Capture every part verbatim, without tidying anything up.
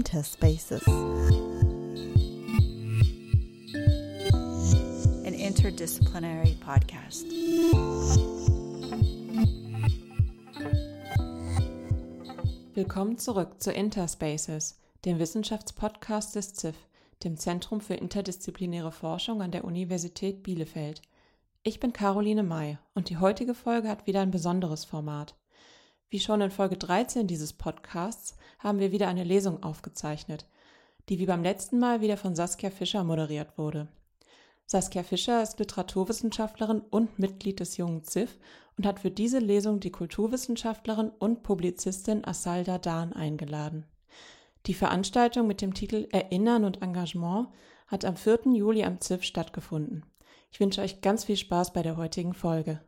Interspaces. An interdisciplinary podcast. Willkommen zurück zu Interspaces, dem Wissenschaftspodcast des Z I F, dem Zentrum für interdisziplinäre Forschung an der Universität Bielefeld. Ich bin Caroline May und die heutige Folge hat wieder ein besonderes Format. Wie schon in Folge dreizehn dieses Podcasts haben wir wieder eine Lesung aufgezeichnet, die wie beim letzten Mal wieder von Saskia Fischer moderiert wurde. Saskia Fischer ist Literaturwissenschaftlerin und Mitglied des Jungen Z I F und hat für diese Lesung die Kulturwissenschaftlerin und Publizistin Azalda Dahn eingeladen. Die Veranstaltung mit dem Titel Erinnern und Engagement hat am vierten Juli am Z I F stattgefunden. Ich wünsche euch ganz viel Spaß bei der heutigen Folge.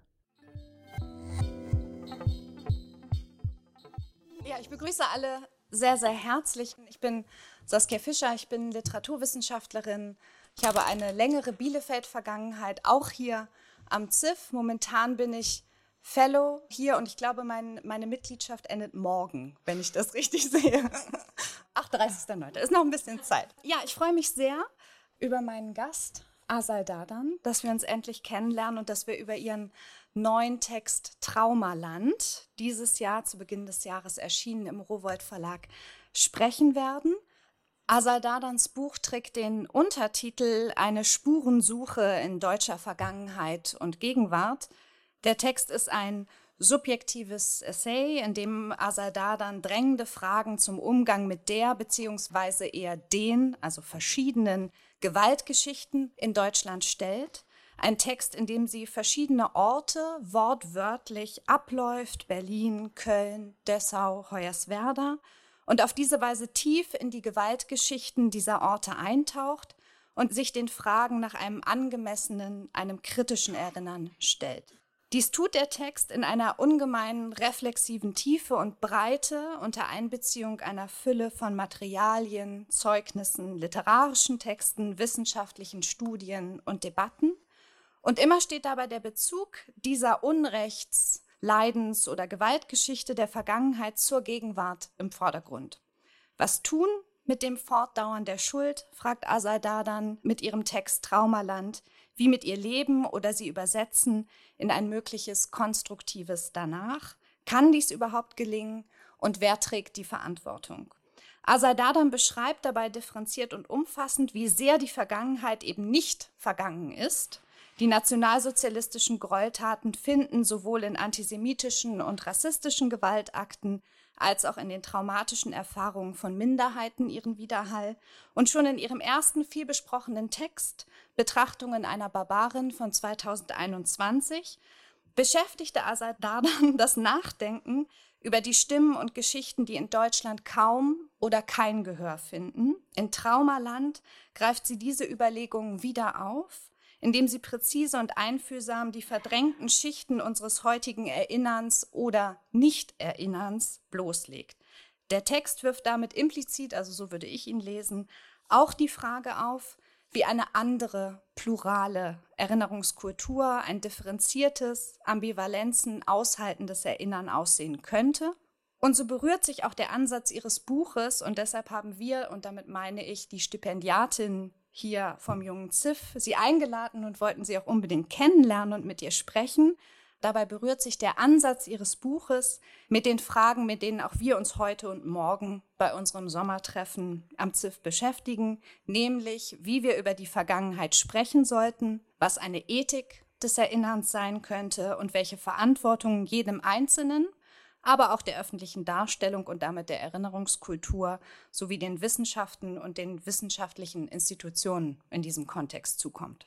Ja, ich begrüße alle sehr, sehr herzlich. Ich bin Saskia Fischer, ich bin Literaturwissenschaftlerin. Ich habe eine längere Bielefeld-Vergangenheit, auch hier am Z I F. Momentan bin ich Fellow hier und ich glaube, mein, meine Mitgliedschaft endet morgen, wenn ich das richtig sehe. achtunddreißigster neunter ist noch ein bisschen Zeit. Ja, ich freue mich sehr über meinen Gast, Azalda Dahn, dass wir uns endlich kennenlernen und dass wir über ihren neuen Text Traumaland, dieses Jahr zu Beginn des Jahres erschienen im Rowohlt Verlag, sprechen werden. Azalda Dahns Buch trägt den Untertitel Eine Spurensuche in deutscher Vergangenheit und Gegenwart. Der Text ist ein subjektives Essay, in dem Azalda Dahn drängende Fragen zum Umgang mit der bzw. eher den, also verschiedenen Gewaltgeschichten in Deutschland stellt. Ein Text, in dem sie verschiedene Orte wortwörtlich abläuft, Berlin, Köln, Dessau, Hoyerswerda, und auf diese Weise tief in die Gewaltgeschichten dieser Orte eintaucht und sich den Fragen nach einem angemessenen, einem kritischen Erinnern stellt. Dies tut der Text in einer ungemeinen reflexiven Tiefe und Breite unter Einbeziehung einer Fülle von Materialien, Zeugnissen, literarischen Texten, wissenschaftlichen Studien und Debatten. Und immer steht dabei der Bezug dieser Unrechts-, Leidens- oder Gewaltgeschichte der Vergangenheit zur Gegenwart im Vordergrund. Was tun mit dem Fortdauern der Schuld, fragt Azalda Dahn mit ihrem Text Traumaland, wie mit ihr leben oder sie übersetzen in ein mögliches konstruktives Danach. Kann dies überhaupt gelingen und wer trägt die Verantwortung? Azalda Dahn beschreibt dabei differenziert und umfassend, wie sehr die Vergangenheit eben nicht vergangen ist. Die nationalsozialistischen Gräueltaten finden sowohl in antisemitischen und rassistischen Gewaltakten als auch in den traumatischen Erfahrungen von Minderheiten ihren Widerhall. Und schon in ihrem ersten vielbesprochenen Text, Betrachtungen einer Barbarin von zweitausendeinundzwanzig, beschäftigte Azalda Dahn das Nachdenken über die Stimmen und Geschichten, die in Deutschland kaum oder kein Gehör finden. In Traumaland greift sie diese Überlegungen wieder auf, indem sie präzise und einfühlsam die verdrängten Schichten unseres heutigen Erinnerns oder Nicht-Erinnerns bloßlegt. Der Text wirft damit implizit, also so würde ich ihn lesen, auch die Frage auf, wie eine andere, plurale Erinnerungskultur, ein differenziertes, Ambivalenzen aushaltendes Erinnern aussehen könnte. Und so berührt sich auch der Ansatz ihres Buches und deshalb haben wir, und damit meine ich die Stipendiatin hier vom Jungen Z I F, sie eingeladen und wollten sie auch unbedingt kennenlernen und mit ihr sprechen. Dabei berührt sich der Ansatz ihres Buches mit den Fragen, mit denen auch wir uns heute und morgen bei unserem Sommertreffen am Z I F beschäftigen, nämlich wie wir über die Vergangenheit sprechen sollten, was eine Ethik des Erinnerns sein könnte und welche Verantwortung jedem Einzelnen, aber auch der öffentlichen Darstellung und damit der Erinnerungskultur sowie den Wissenschaften und den wissenschaftlichen Institutionen in diesem Kontext zukommt.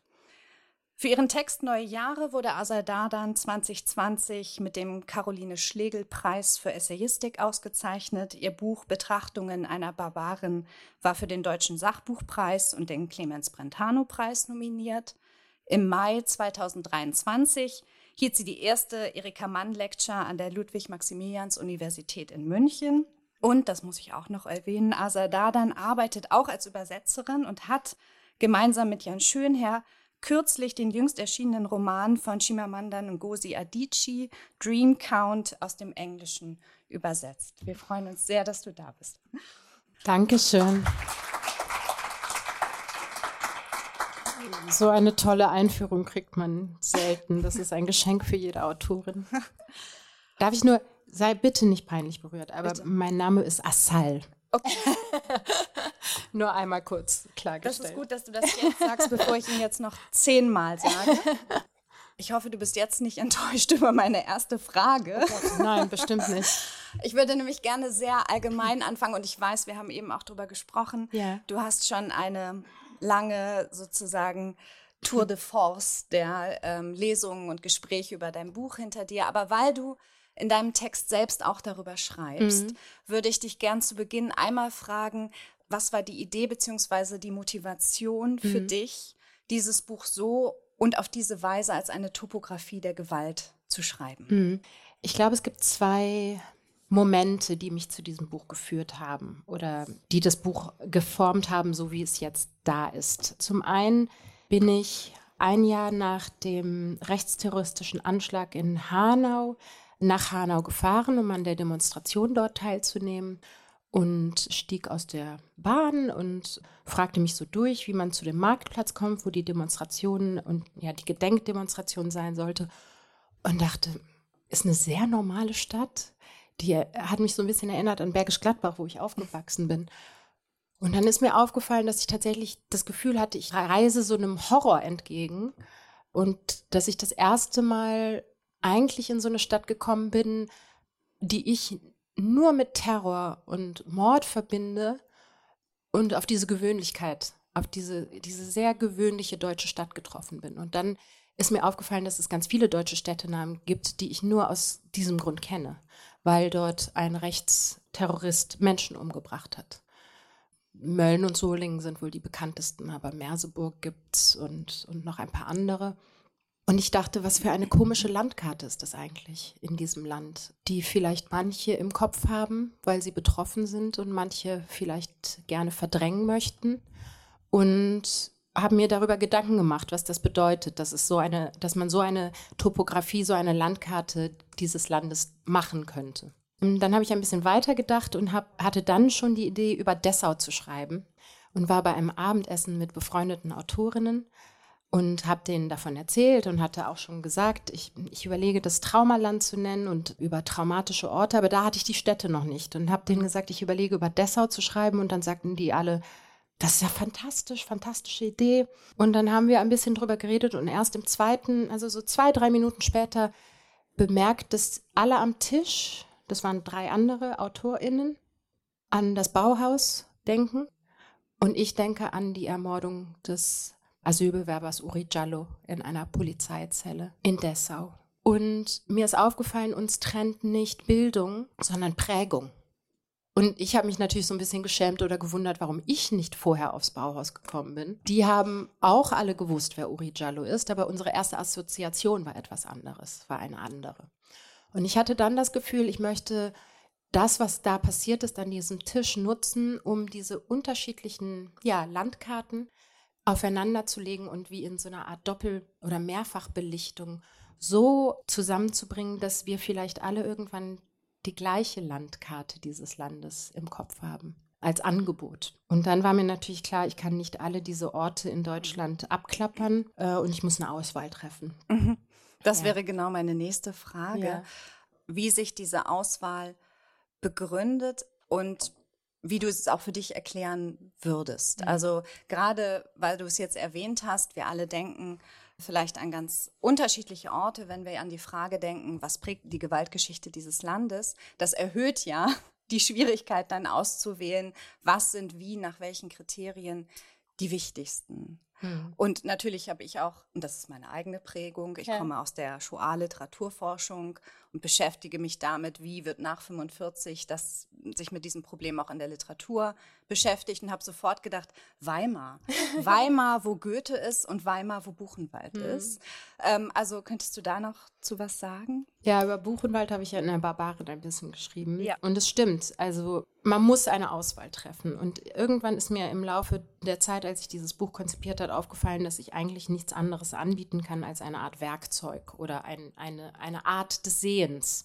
Für ihren Text Neue Jahre wurde Azalda Dahn zwanzig zwanzig mit dem Caroline-Schlegel-Preis für Essayistik ausgezeichnet. Ihr Buch Betrachtungen einer Barbarin war für den Deutschen Sachbuchpreis und den Clemens-Brentano-Preis nominiert. Im Mai zweitausenddreiundzwanzig hielt sie die erste Erika Mann Lecture an der Ludwig-Maximilians-Universität in München. Und, das muss ich auch noch erwähnen, Azalda Dahn arbeitet auch als Übersetzerin und hat gemeinsam mit Jan Schönherr kürzlich den jüngst erschienenen Roman von Chimamanda Ngozi Adichie, Dream Count, aus dem Englischen übersetzt. Wir freuen uns sehr, dass du da bist. Dankeschön. So eine tolle Einführung kriegt man selten. Das ist ein Geschenk für jede Autorin. Darf ich nur, sei bitte nicht peinlich berührt, aber bitte. Mein Name ist Assal. Okay. Nur einmal kurz klargestellt. Das ist gut, dass du das jetzt sagst, bevor ich ihn jetzt noch zehnmal sage. Ich hoffe, du bist jetzt nicht enttäuscht über meine erste Frage. Oh Gott, nein, bestimmt nicht. Ich würde nämlich gerne sehr allgemein anfangen und ich weiß, wir haben eben auch drüber gesprochen. Ja. Du hast schon eine lange sozusagen Tour de Force der ähm, Lesungen und Gespräche über dein Buch hinter dir. Aber weil du in deinem Text selbst auch darüber schreibst, mhm. würde ich dich gern zu Beginn einmal fragen, was war die Idee bzw. die Motivation für mhm. dich, dieses Buch so und auf diese Weise als eine Topographie der Gewalt zu schreiben? Mhm. Ich glaube, es gibt zwei Momente, die mich zu diesem Buch geführt haben oder die das Buch geformt haben, so wie es jetzt da ist. Zum einen bin ich ein Jahr nach dem rechtsterroristischen Anschlag in Hanau nach Hanau gefahren, um an der Demonstration dort teilzunehmen und stieg aus der Bahn und fragte mich so durch, wie man zu dem Marktplatz kommt, wo die Demonstration und ja die Gedenkdemonstration sein sollte und dachte, ist eine sehr normale Stadt. Die hat mich so ein bisschen erinnert an Bergisch Gladbach, wo ich aufgewachsen bin. Und dann ist mir aufgefallen, dass ich tatsächlich das Gefühl hatte, ich reise so einem Horror entgegen und dass ich das erste Mal eigentlich in so eine Stadt gekommen bin, die ich nur mit Terror und Mord verbinde und auf diese Gewöhnlichkeit, auf diese, diese sehr gewöhnliche deutsche Stadt getroffen bin. Und dann ist mir aufgefallen, dass es ganz viele deutsche Städtenamen gibt, die ich nur aus diesem Grund kenne, weil dort ein Rechtsterrorist Menschen umgebracht hat. Mölln und Solingen sind wohl die bekanntesten, aber Merseburg gibt's und, und noch ein paar andere. Und ich dachte, was für eine komische Landkarte ist das eigentlich in diesem Land, die vielleicht manche im Kopf haben, weil sie betroffen sind und manche vielleicht gerne verdrängen möchten. Und habe mir darüber Gedanken gemacht, was das bedeutet, dass es so eine, dass man so eine Topografie, so eine Landkarte dieses Landes machen könnte. Und dann habe ich ein bisschen weiter gedacht und hab, hatte dann schon die Idee, über Dessau zu schreiben und war bei einem Abendessen mit befreundeten Autorinnen und habe denen davon erzählt und hatte auch schon gesagt, ich, ich überlege, das Traumaland zu nennen und über traumatische Orte, aber da hatte ich die Städte noch nicht und habe denen gesagt, ich überlege, über Dessau zu schreiben und dann sagten die alle, das ist ja fantastisch, fantastische Idee. Und dann haben wir ein bisschen drüber geredet und erst im zweiten, also so zwei, drei Minuten später bemerkt, dass alle am Tisch, das waren drei andere AutorInnen, an das Bauhaus denken und ich denke an die Ermordung des Asylbewerbers Uri Jallo in einer Polizeizelle in Dessau. Und mir ist aufgefallen, uns trennt nicht Bildung, sondern Prägung. Und ich habe mich natürlich so ein bisschen geschämt oder gewundert, warum ich nicht vorher aufs Bauhaus gekommen bin. Die haben auch alle gewusst, wer Uri Jallo ist, aber unsere erste Assoziation war etwas anderes, war eine andere. Und ich hatte dann das Gefühl, ich möchte das, was da passiert ist, an diesem Tisch nutzen, um diese unterschiedlichen ja, Landkarten aufeinander zu legen und wie in so einer Art Doppel- oder Mehrfachbelichtung so zusammenzubringen, dass wir vielleicht alle irgendwann die gleiche Landkarte dieses Landes im Kopf haben, als Angebot. Und dann war mir natürlich klar, ich kann nicht alle diese Orte in Deutschland abklappern äh, und ich muss eine Auswahl treffen. Mhm. Das ja. wäre genau meine nächste Frage, ja. wie sich diese Auswahl begründet und wie du es auch für dich erklären würdest. Mhm. Also gerade, weil du es jetzt erwähnt hast, wir alle denken vielleicht an ganz unterschiedliche Orte, wenn wir an die Frage denken, was prägt die Gewaltgeschichte dieses Landes. Das erhöht ja die Schwierigkeit dann auszuwählen, was sind wie, nach welchen Kriterien die wichtigsten. Hm. Und natürlich habe ich auch, und das ist meine eigene Prägung, ich ja. komme aus der Shoah-Literaturforschung und beschäftige mich damit, wie wird nach fünfundvierzig das sich mit diesem Problem auch in der Literatur beschäftigt und habe sofort gedacht, Weimar. Weimar, wo Goethe ist und Weimar, wo Buchenwald hm. ist. Ähm, also könntest du da noch zu was sagen? Ja, über Buchenwald habe ich ja in der Barbarin ein bisschen geschrieben. Ja. Und es stimmt, also man muss eine Auswahl treffen. Und irgendwann ist mir im Laufe der Zeit, als ich dieses Buch konzipiert habe, aufgefallen, dass ich eigentlich nichts anderes anbieten kann als eine Art Werkzeug oder ein, eine, eine Art des Sehens.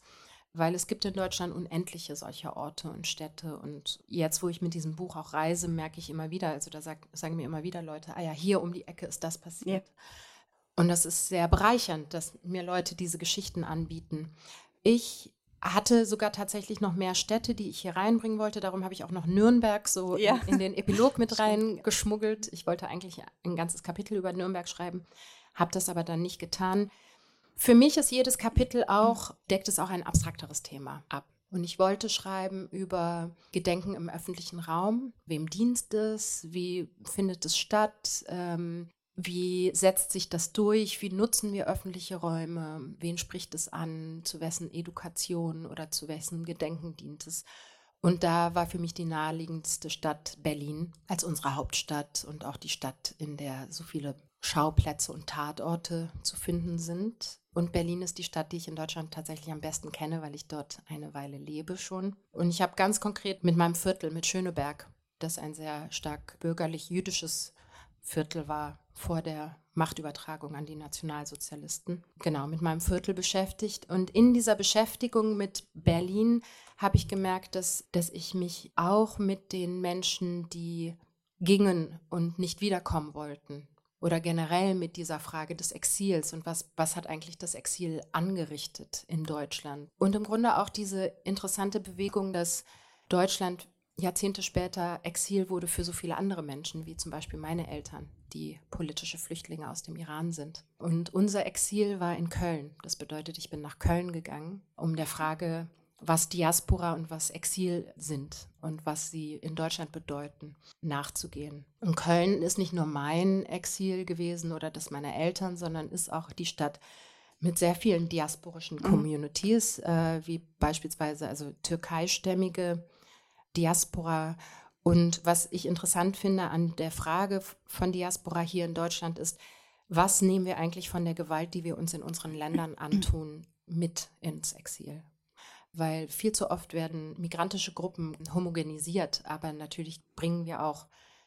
Weil es gibt in Deutschland unendliche solcher Orte und Städte. Und jetzt, wo ich mit diesem Buch auch reise, merke ich immer wieder, also da sag, sagen mir immer wieder Leute, ah ja, hier um die Ecke ist das passiert. Ja. Und das ist sehr bereichernd, dass mir Leute diese Geschichten anbieten. Ich hatte sogar tatsächlich noch mehr Städte, die ich hier reinbringen wollte. Darum habe ich auch noch Nürnberg so ja. in, in den Epilog mit reingeschmuggelt. Ich wollte eigentlich ein ganzes Kapitel über Nürnberg schreiben, habe das aber dann nicht getan. Für mich ist jedes Kapitel auch, deckt es auch ein abstrakteres Thema ab. Und ich wollte schreiben über Gedenken im öffentlichen Raum. Wem dient es? Wie findet es statt? Ähm, wie setzt sich das durch? Wie nutzen wir öffentliche Räume? Wen spricht es an? Zu wessen Education oder zu wessen Gedenken dient es? Und da war für mich die naheliegendste Stadt Berlin als unsere Hauptstadt und auch die Stadt, in der so viele Schauplätze und Tatorte zu finden sind. Und Berlin ist die Stadt, die ich in Deutschland tatsächlich am besten kenne, weil ich dort eine Weile lebe schon. Und ich habe ganz konkret mit meinem Viertel, mit Schöneberg, das ein sehr stark bürgerlich-jüdisches Viertel war vor der Machtübertragung an die Nationalsozialisten, genau, mit meinem Viertel beschäftigt. Und in dieser Beschäftigung mit Berlin habe ich gemerkt, dass, dass ich mich auch mit den Menschen, die gingen und nicht wiederkommen wollten, oder generell mit dieser Frage des Exils und was, was hat eigentlich das Exil angerichtet in Deutschland. Und im Grunde auch diese interessante Bewegung, dass Deutschland Jahrzehnte später Exil wurde für so viele andere Menschen, wie zum Beispiel meine Eltern, die politische Flüchtlinge aus dem Iran sind. Und unser Exil war in Köln. Das bedeutet, ich bin nach Köln gegangen, um der Frage, was Diaspora und was Exil sind und was sie in Deutschland bedeuten, nachzugehen. Und Köln ist nicht nur mein Exil gewesen oder das meiner Eltern, sondern ist auch die Stadt mit sehr vielen diasporischen Communities, mhm. äh, wie beispielsweise also türkeistämmige Diaspora. Und was ich interessant finde an der Frage von Diaspora hier in Deutschland ist, was nehmen wir eigentlich von der Gewalt, die wir uns in unseren Ländern antun, mit ins Exil? Weil viel zu oft werden migrantische Gruppen homogenisiert, aber natürlich bringen wir auch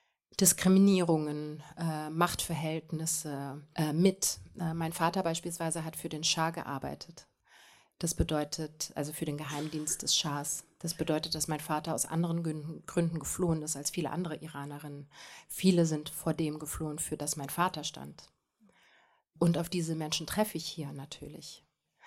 Diskriminierungen, äh, Machtverhältnisse äh, mit. Äh, mein Vater beispielsweise hat für den Schah gearbeitet. Das bedeutet, also für den Geheimdienst des Schahs. Das bedeutet, dass mein Vater aus anderen Gründen geflohen ist als viele andere Iranerinnen. Viele sind vor dem geflohen, für das mein Vater stand. Und auf diese Menschen treffe ich hier natürlich.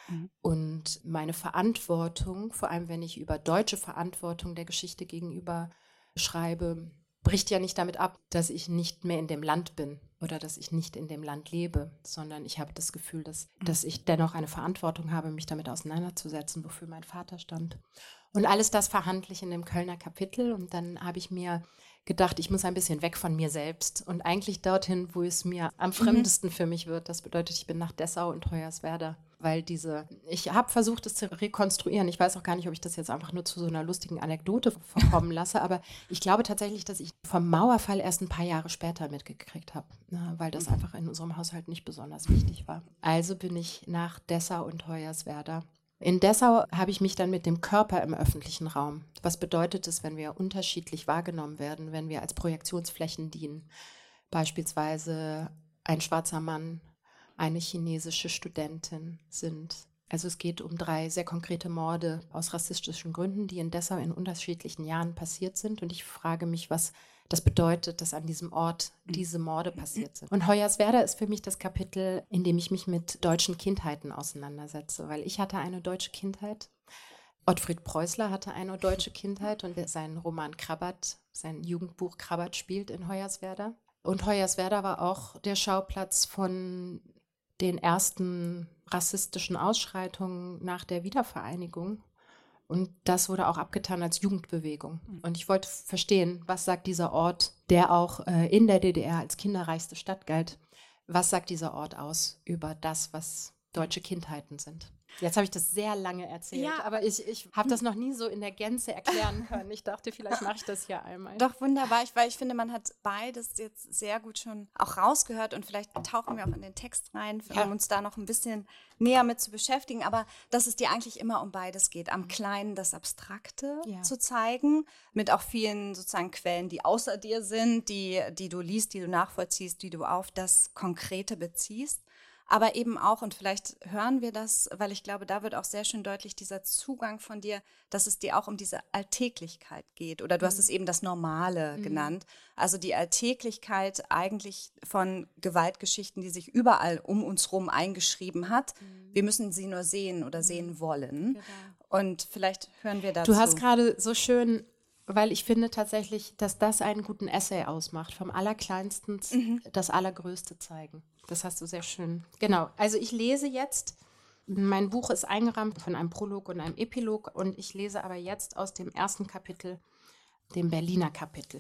Und meine Verantwortung, vor allem wenn ich über deutsche Verantwortung der Geschichte gegenüber schreibe, bricht ja nicht damit ab, dass ich nicht mehr in dem Land bin oder dass ich nicht in dem Land lebe, sondern ich habe das Gefühl, dass, dass ich dennoch eine Verantwortung habe, mich damit auseinanderzusetzen, wofür mein Vater stand. Und alles das verhandle ich in dem Kölner Kapitel und dann habe ich mir gedacht, ich muss ein bisschen weg von mir selbst und eigentlich dorthin, wo es mir am fremdesten mhm. für mich wird. Das bedeutet, ich bin nach Dessau und Hoyerswerda, weil diese, ich habe versucht, es zu rekonstruieren. Ich weiß auch gar nicht, ob ich das jetzt einfach nur zu so einer lustigen Anekdote verkommen lasse, aber ich glaube tatsächlich, dass ich vom Mauerfall erst ein paar Jahre später mitgekriegt habe, weil das einfach in unserem Haushalt nicht besonders wichtig war. Also bin ich nach Dessau und Hoyerswerda. In Dessau habe ich mich dann mit dem Körper im öffentlichen Raum. Was bedeutet es, wenn wir unterschiedlich wahrgenommen werden, wenn wir als Projektionsflächen dienen? Beispielsweise ein schwarzer Mann, eine chinesische Studentin sind. Also es geht um drei sehr konkrete Morde aus rassistischen Gründen, die in Dessau in unterschiedlichen Jahren passiert sind. Und ich frage mich, was das bedeutet, dass an diesem Ort diese Morde passiert sind. Und Hoyerswerda ist für mich das Kapitel, in dem ich mich mit deutschen Kindheiten auseinandersetze, weil ich hatte eine deutsche Kindheit. Ottfried Preußler hatte eine deutsche Kindheit und sein Roman Krabat, sein Jugendbuch Krabat spielt in Hoyerswerda. Und Hoyerswerda war auch der Schauplatz von den ersten rassistischen Ausschreitungen nach der Wiedervereinigung. Und das wurde auch abgetan als Jugendbewegung. Und ich wollte verstehen, was sagt dieser Ort, der auch äh, in der D D R als kinderreichste Stadt galt, was sagt dieser Ort aus über das, was deutsche Kindheiten sind? Jetzt habe ich das sehr lange erzählt, ja, aber ich, ich habe das noch nie so in der Gänze erklären können. Ich dachte, vielleicht mache ich das hier einmal. Doch, wunderbar, ich, weil ich finde, man hat beides jetzt sehr gut schon auch rausgehört und vielleicht tauchen wir auch in den Text rein, um ja. uns da noch ein bisschen näher mit zu beschäftigen, aber dass es dir eigentlich immer um beides geht, am Kleinen das Abstrakte ja. zu zeigen, mit auch vielen sozusagen Quellen, die außer dir sind, die, die du liest, die du nachvollziehst, die du auf das Konkrete beziehst. aber eben auch, und vielleicht hören wir das, weil ich glaube, da wird auch sehr schön deutlich dieser Zugang von dir, dass es dir auch um diese Alltäglichkeit geht. Oder du mhm. hast es eben das Normale mhm. genannt. Also die Alltäglichkeit eigentlich von Gewaltgeschichten, die sich überall um uns rum eingeschrieben hat. Mhm. Wir müssen sie nur sehen oder mhm. sehen wollen. Genau. Und vielleicht hören wir dazu. Du hast gerade so schön, weil ich finde tatsächlich, dass das einen guten Essay ausmacht, vom Allerkleinsten mhm. das Allergrößte zeigen. Das hast du sehr schön. Genau, also ich lese jetzt, mein Buch ist eingerahmt von einem Prolog und einem Epilog und ich lese aber jetzt aus dem ersten Kapitel, dem Berliner Kapitel.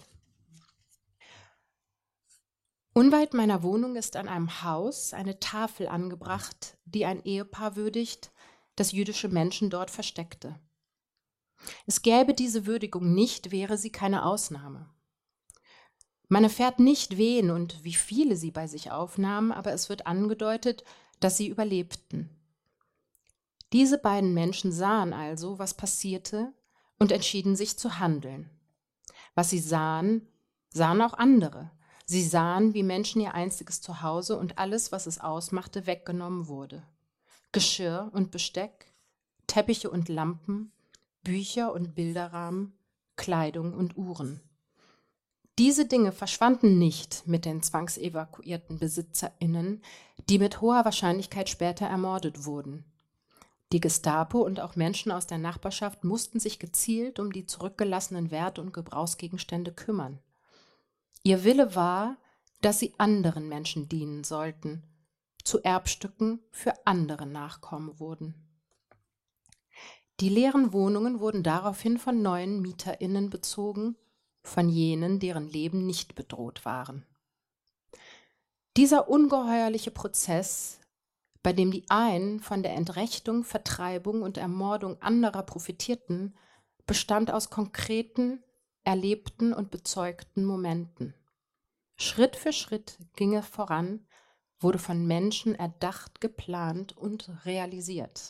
Unweit meiner Wohnung ist an einem Haus eine Tafel angebracht, die ein Ehepaar würdigt, das jüdische Menschen dort versteckte. Es gäbe diese Würdigung nicht, wäre sie keine Ausnahme. Man erfährt nicht, wen und wie viele sie bei sich aufnahmen, aber es wird angedeutet, dass sie überlebten. Diese beiden Menschen sahen also, was passierte, und entschieden sich zu handeln. Was sie sahen, sahen auch andere. Sie sahen, wie Menschen ihr einziges Zuhause und alles, was es ausmachte, weggenommen wurde. Geschirr und Besteck, Teppiche und Lampen, Bücher und Bilderrahmen, Kleidung und Uhren. Diese Dinge verschwanden nicht mit den zwangsevakuierten BesitzerInnen, die mit hoher Wahrscheinlichkeit später ermordet wurden. Die Gestapo und auch Menschen aus der Nachbarschaft mussten sich gezielt um die zurückgelassenen Wert- und Gebrauchsgegenstände kümmern. Ihr Wille war, dass sie anderen Menschen dienen sollten, zu Erbstücken für andere Nachkommen wurden. Die leeren Wohnungen wurden daraufhin von neuen MieterInnen bezogen, von jenen, deren Leben nicht bedroht waren. Dieser ungeheuerliche Prozess, bei dem die einen von der Entrechtung, Vertreibung und Ermordung anderer profitierten, bestand aus konkreten, erlebten und bezeugten Momenten. Schritt für Schritt ging es voran, wurde von Menschen erdacht, geplant und realisiert.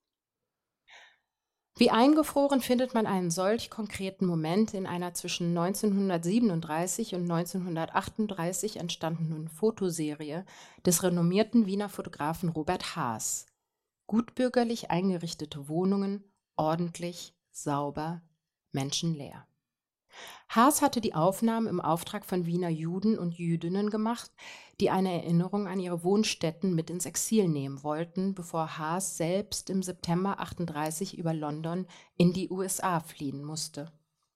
Wie eingefroren findet man einen solch konkreten Moment in einer zwischen neunzehnhundertsiebenunddreißig und neunzehnhundertachtunddreißig entstandenen Fotoserie des renommierten Wiener Fotografen Robert Haas. Gutbürgerlich eingerichtete Wohnungen, ordentlich, sauber, menschenleer. Haas hatte die Aufnahmen im Auftrag von Wiener Juden und Jüdinnen gemacht, die eine Erinnerung an ihre Wohnstätten mit ins Exil nehmen wollten, bevor Haas selbst im September achtunddreißig über London in die U S A fliehen musste.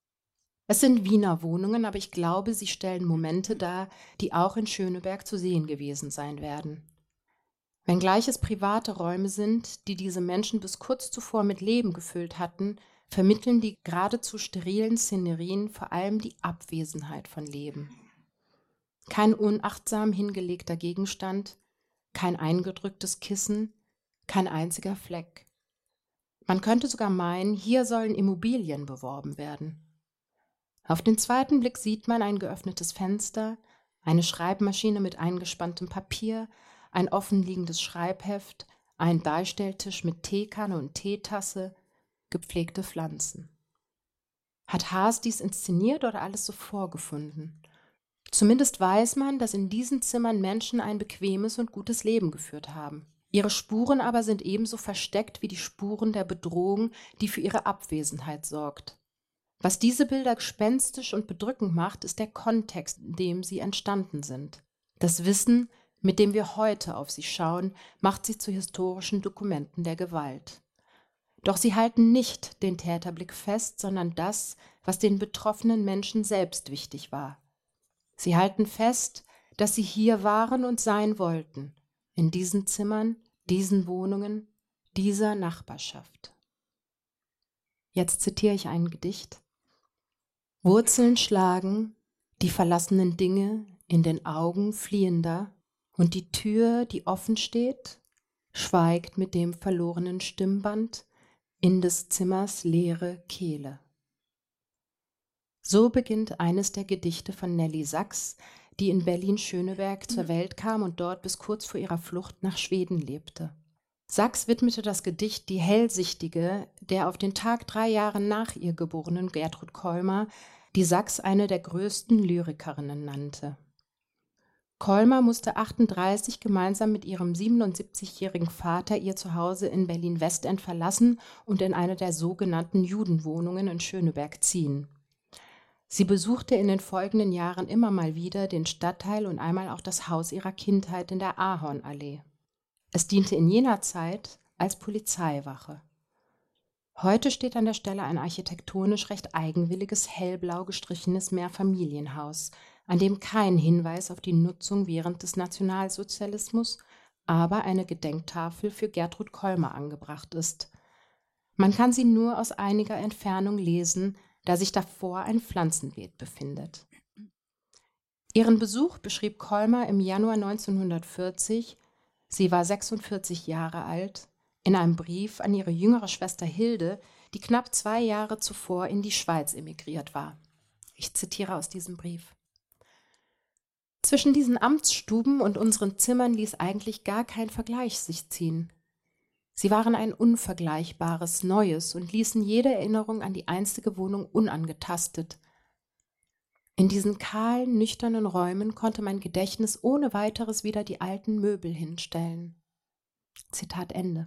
Es sind Wiener Wohnungen, aber ich glaube, sie stellen Momente dar, die auch in Schöneberg zu sehen gewesen sein werden. Wenngleich es private Räume sind, die diese Menschen bis kurz zuvor mit Leben gefüllt hatten, vermitteln die geradezu sterilen Szenerien vor allem die Abwesenheit von Leben. Kein unachtsam hingelegter Gegenstand, kein eingedrücktes Kissen, kein einziger Fleck. Man könnte sogar meinen, hier sollen Immobilien beworben werden. Auf den zweiten Blick sieht man ein geöffnetes Fenster, eine Schreibmaschine mit eingespanntem Papier, ein offenliegendes Schreibheft, ein Beistelltisch mit Teekanne und Teetasse, gepflegte Pflanzen. Hat Haas dies inszeniert oder alles so vorgefunden? Zumindest weiß man, dass in diesen Zimmern Menschen ein bequemes und gutes Leben geführt haben. Ihre Spuren aber sind ebenso versteckt wie die Spuren der Bedrohung, die für ihre Abwesenheit sorgt. Was diese Bilder gespenstisch und bedrückend macht, ist der Kontext, in dem sie entstanden sind. Das Wissen, mit dem wir heute auf sie schauen, macht sie zu historischen Dokumenten der Gewalt. Doch sie halten nicht den Täterblick fest, sondern das, was den betroffenen Menschen selbst wichtig war. Sie halten fest, dass sie hier waren und sein wollten, in diesen Zimmern, diesen Wohnungen, dieser Nachbarschaft. Jetzt zitiere ich ein Gedicht. Wurzeln schlagen, die verlassenen Dinge in den Augen fliehender, und die Tür, die offen steht, schweigt mit dem verlorenen Stimmband in des Zimmers leere Kehle. So beginnt eines der Gedichte von Nelly Sachs, die in Berlin-Schöneberg zur Welt kam und dort bis kurz vor ihrer Flucht nach Schweden lebte. Sachs widmete das Gedicht die Hellsichtige, der auf den Tag drei Jahre nach ihr geborenen Gertrud Kolmar, die Sachs eine der größten Lyrikerinnen nannte. Kolmar musste achtunddreißig gemeinsam mit ihrem siebenundsiebzigjährigen Vater ihr Zuhause in Berlin-Westend verlassen und in eine der sogenannten Judenwohnungen in Schöneberg ziehen. Sie besuchte in den folgenden Jahren immer mal wieder den Stadtteil und einmal auch das Haus ihrer Kindheit in der Ahornallee. Es diente in jener Zeit als Polizeiwache. Heute steht an der Stelle ein architektonisch recht eigenwilliges, hellblau gestrichenes Mehrfamilienhaus, an dem kein Hinweis auf die Nutzung während des Nationalsozialismus, aber eine Gedenktafel für Gertrud Kolmar angebracht ist. Man kann sie nur aus einiger Entfernung lesen, da sich davor ein Pflanzenbeet befindet. Ihren Besuch beschrieb Kolmar im Januar neunzehnhundertvierzig, sie war sechsundvierzig Jahre alt, in einem Brief an ihre jüngere Schwester Hilde, die knapp zwei Jahre zuvor in die Schweiz emigriert war. Ich zitiere aus diesem Brief. Zwischen diesen Amtsstuben und unseren Zimmern ließ eigentlich gar kein Vergleich sich ziehen. Sie waren ein unvergleichbares Neues und ließen jede Erinnerung an die einstige Wohnung unangetastet. In diesen kahlen, nüchternen Räumen konnte mein Gedächtnis ohne weiteres wieder die alten Möbel hinstellen. Zitat Ende.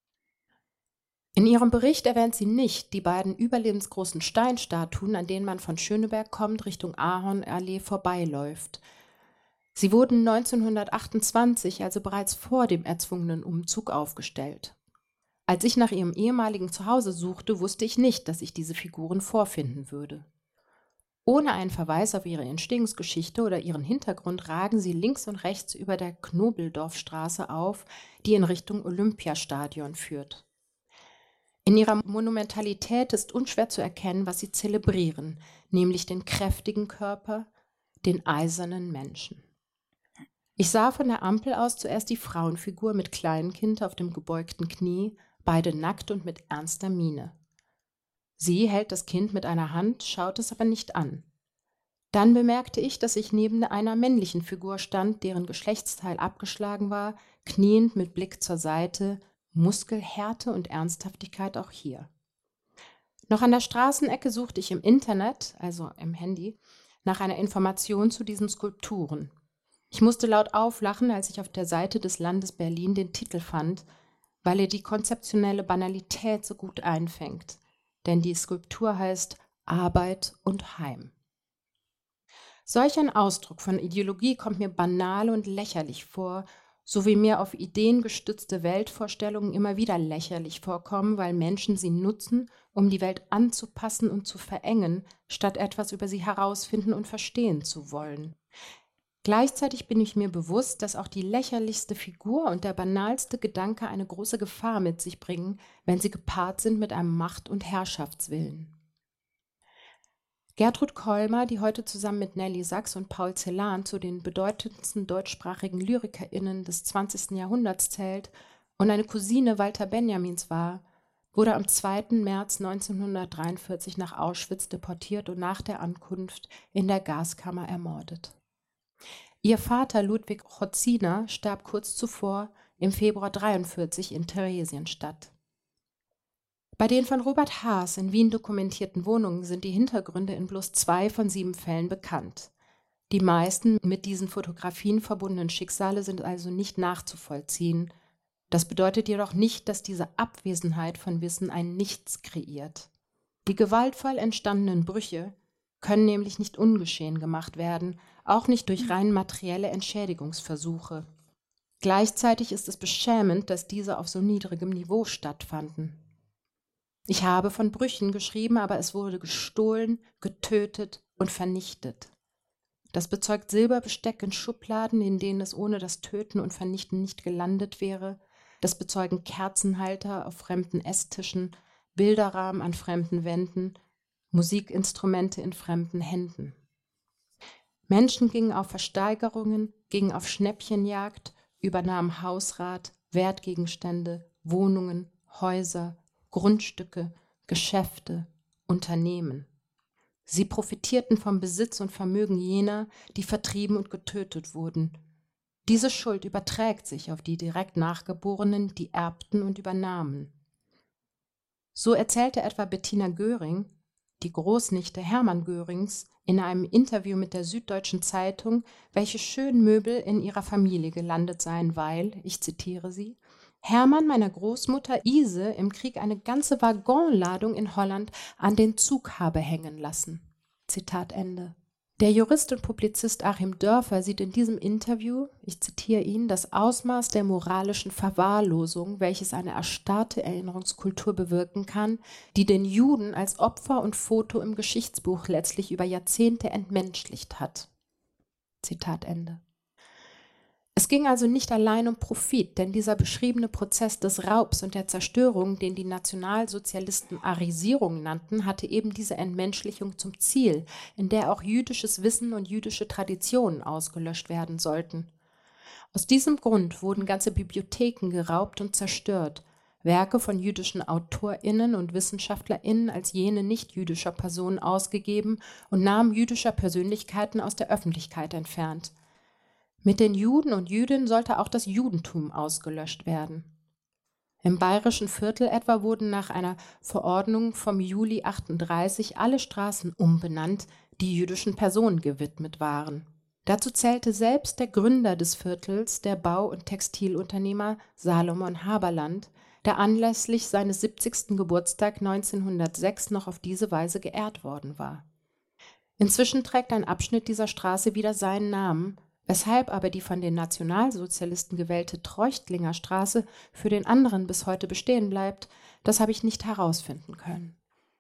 In ihrem Bericht erwähnt sie nicht die beiden überlebensgroßen Steinstatuen, an denen man von Schöneberg kommend Richtung Ahornallee vorbeiläuft. Sie wurden neunzehnhundertachtundzwanzig, also bereits vor dem erzwungenen Umzug, aufgestellt. Als ich nach ihrem ehemaligen Zuhause suchte, wusste ich nicht, dass ich diese Figuren vorfinden würde. Ohne einen Verweis auf ihre Entstehungsgeschichte oder ihren Hintergrund ragen sie links und rechts über der Knobeldorfstraße auf, die in Richtung Olympiastadion führt. In ihrer Monumentalität ist unschwer zu erkennen, was sie zelebrieren, nämlich den kräftigen Körper, den eisernen Menschen. Ich sah von der Ampel aus zuerst die Frauenfigur mit Kleinkind auf dem gebeugten Knie, beide nackt und mit ernster Miene. Sie hält das Kind mit einer Hand, schaut es aber nicht an. Dann bemerkte ich, dass ich neben einer männlichen Figur stand, deren Geschlechtsteil abgeschlagen war, kniend mit Blick zur Seite, Muskelhärte und Ernsthaftigkeit auch hier. Noch an der Straßenecke suchte ich im Internet, also im Handy, nach einer Information zu diesen Skulpturen. Ich musste laut auflachen, als ich auf der Seite des Landes Berlin den Titel fand, weil er die konzeptionelle Banalität so gut einfängt. Denn die Skulptur heißt Arbeit und Heim. Solch ein Ausdruck von Ideologie kommt mir banal und lächerlich vor, so wie mir auf Ideen gestützte Weltvorstellungen immer wieder lächerlich vorkommen, weil Menschen sie nutzen, um die Welt anzupassen und zu verengen, statt etwas über sie herausfinden und verstehen zu wollen. Gleichzeitig bin ich mir bewusst, dass auch die lächerlichste Figur und der banalste Gedanke eine große Gefahr mit sich bringen, wenn sie gepaart sind mit einem Macht- und Herrschaftswillen. Gertrud Kolmar, die heute zusammen mit Nelly Sachs und Paul Celan zu den bedeutendsten deutschsprachigen LyrikerInnen des zwanzigsten Jahrhunderts zählt und eine Cousine Walter Benjamins war, wurde am zweiten März neunzehnhundertdreiundvierzig nach Auschwitz deportiert und nach der Ankunft in der Gaskammer ermordet. Ihr Vater Ludwig Chodzina starb kurz zuvor im Februar dreiundvierzig in Theresienstadt. Bei den von Robert Haas in Wien dokumentierten Wohnungen sind die Hintergründe in bloß zwei von sieben Fällen bekannt. Die meisten mit diesen Fotografien verbundenen Schicksale sind also nicht nachzuvollziehen. Das bedeutet jedoch nicht, dass diese Abwesenheit von Wissen ein Nichts kreiert. Die gewaltvoll entstandenen Brüche können nämlich nicht ungeschehen gemacht werden, auch nicht durch rein materielle Entschädigungsversuche. Gleichzeitig ist es beschämend, dass diese auf so niedrigem Niveau stattfanden. Ich habe von Brüchen geschrieben, aber es wurde gestohlen, getötet und vernichtet. Das bezeugt Silberbesteck in Schubladen, in denen es ohne das Töten und Vernichten nicht gelandet wäre. Das bezeugen Kerzenhalter auf fremden Esstischen, Bilderrahmen an fremden Wänden, Musikinstrumente in fremden Händen. Menschen gingen auf Versteigerungen, gingen auf Schnäppchenjagd, übernahmen Hausrat, Wertgegenstände, Wohnungen, Häuser, Grundstücke, Geschäfte, Unternehmen. Sie profitierten vom Besitz und Vermögen jener, die vertrieben und getötet wurden. Diese Schuld überträgt sich auf die direkt Nachgeborenen, die erbten und übernahmen. So erzählte etwa Bettina Göring, die Großnichte Hermann Görings, in einem Interview mit der Süddeutschen Zeitung, welche schönen Möbel in ihrer Familie gelandet seien, weil, ich zitiere sie, Hermann meiner Großmutter Ise im Krieg eine ganze Waggonladung in Holland an den Zug habe hängen lassen. Zitat Ende. Der Jurist und Publizist Achim Dörfer sieht in diesem Interview, ich zitiere ihn, das Ausmaß der moralischen Verwahrlosung, welches eine erstarrte Erinnerungskultur bewirken kann, die den Juden als Opfer und Foto im Geschichtsbuch letztlich über Jahrzehnte entmenschlicht hat. Zitat Ende. Es ging also nicht allein um Profit, denn dieser beschriebene Prozess des Raubs und der Zerstörung, den die Nationalsozialisten Arisierung nannten, hatte eben diese Entmenschlichung zum Ziel, in der auch jüdisches Wissen und jüdische Traditionen ausgelöscht werden sollten. Aus diesem Grund wurden ganze Bibliotheken geraubt und zerstört, Werke von jüdischen AutorInnen und WissenschaftlerInnen als jene nicht-jüdischer Personen ausgegeben und Namen jüdischer Persönlichkeiten aus der Öffentlichkeit entfernt. Mit den Juden und Jüdinnen sollte auch das Judentum ausgelöscht werden. Im bayerischen Viertel etwa wurden nach einer Verordnung vom Juli achtunddreißig alle Straßen umbenannt, die jüdischen Personen gewidmet waren. Dazu zählte selbst der Gründer des Viertels, der Bau- und Textilunternehmer Salomon Haberland, der anlässlich seines siebzigsten Geburtstag neunzehnhundertsechs noch auf diese Weise geehrt worden war. Inzwischen trägt ein Abschnitt dieser Straße wieder seinen Namen, weshalb aber die von den Nationalsozialisten gewählte Treuchtlinger Straße für den anderen bis heute bestehen bleibt, das habe ich nicht herausfinden können.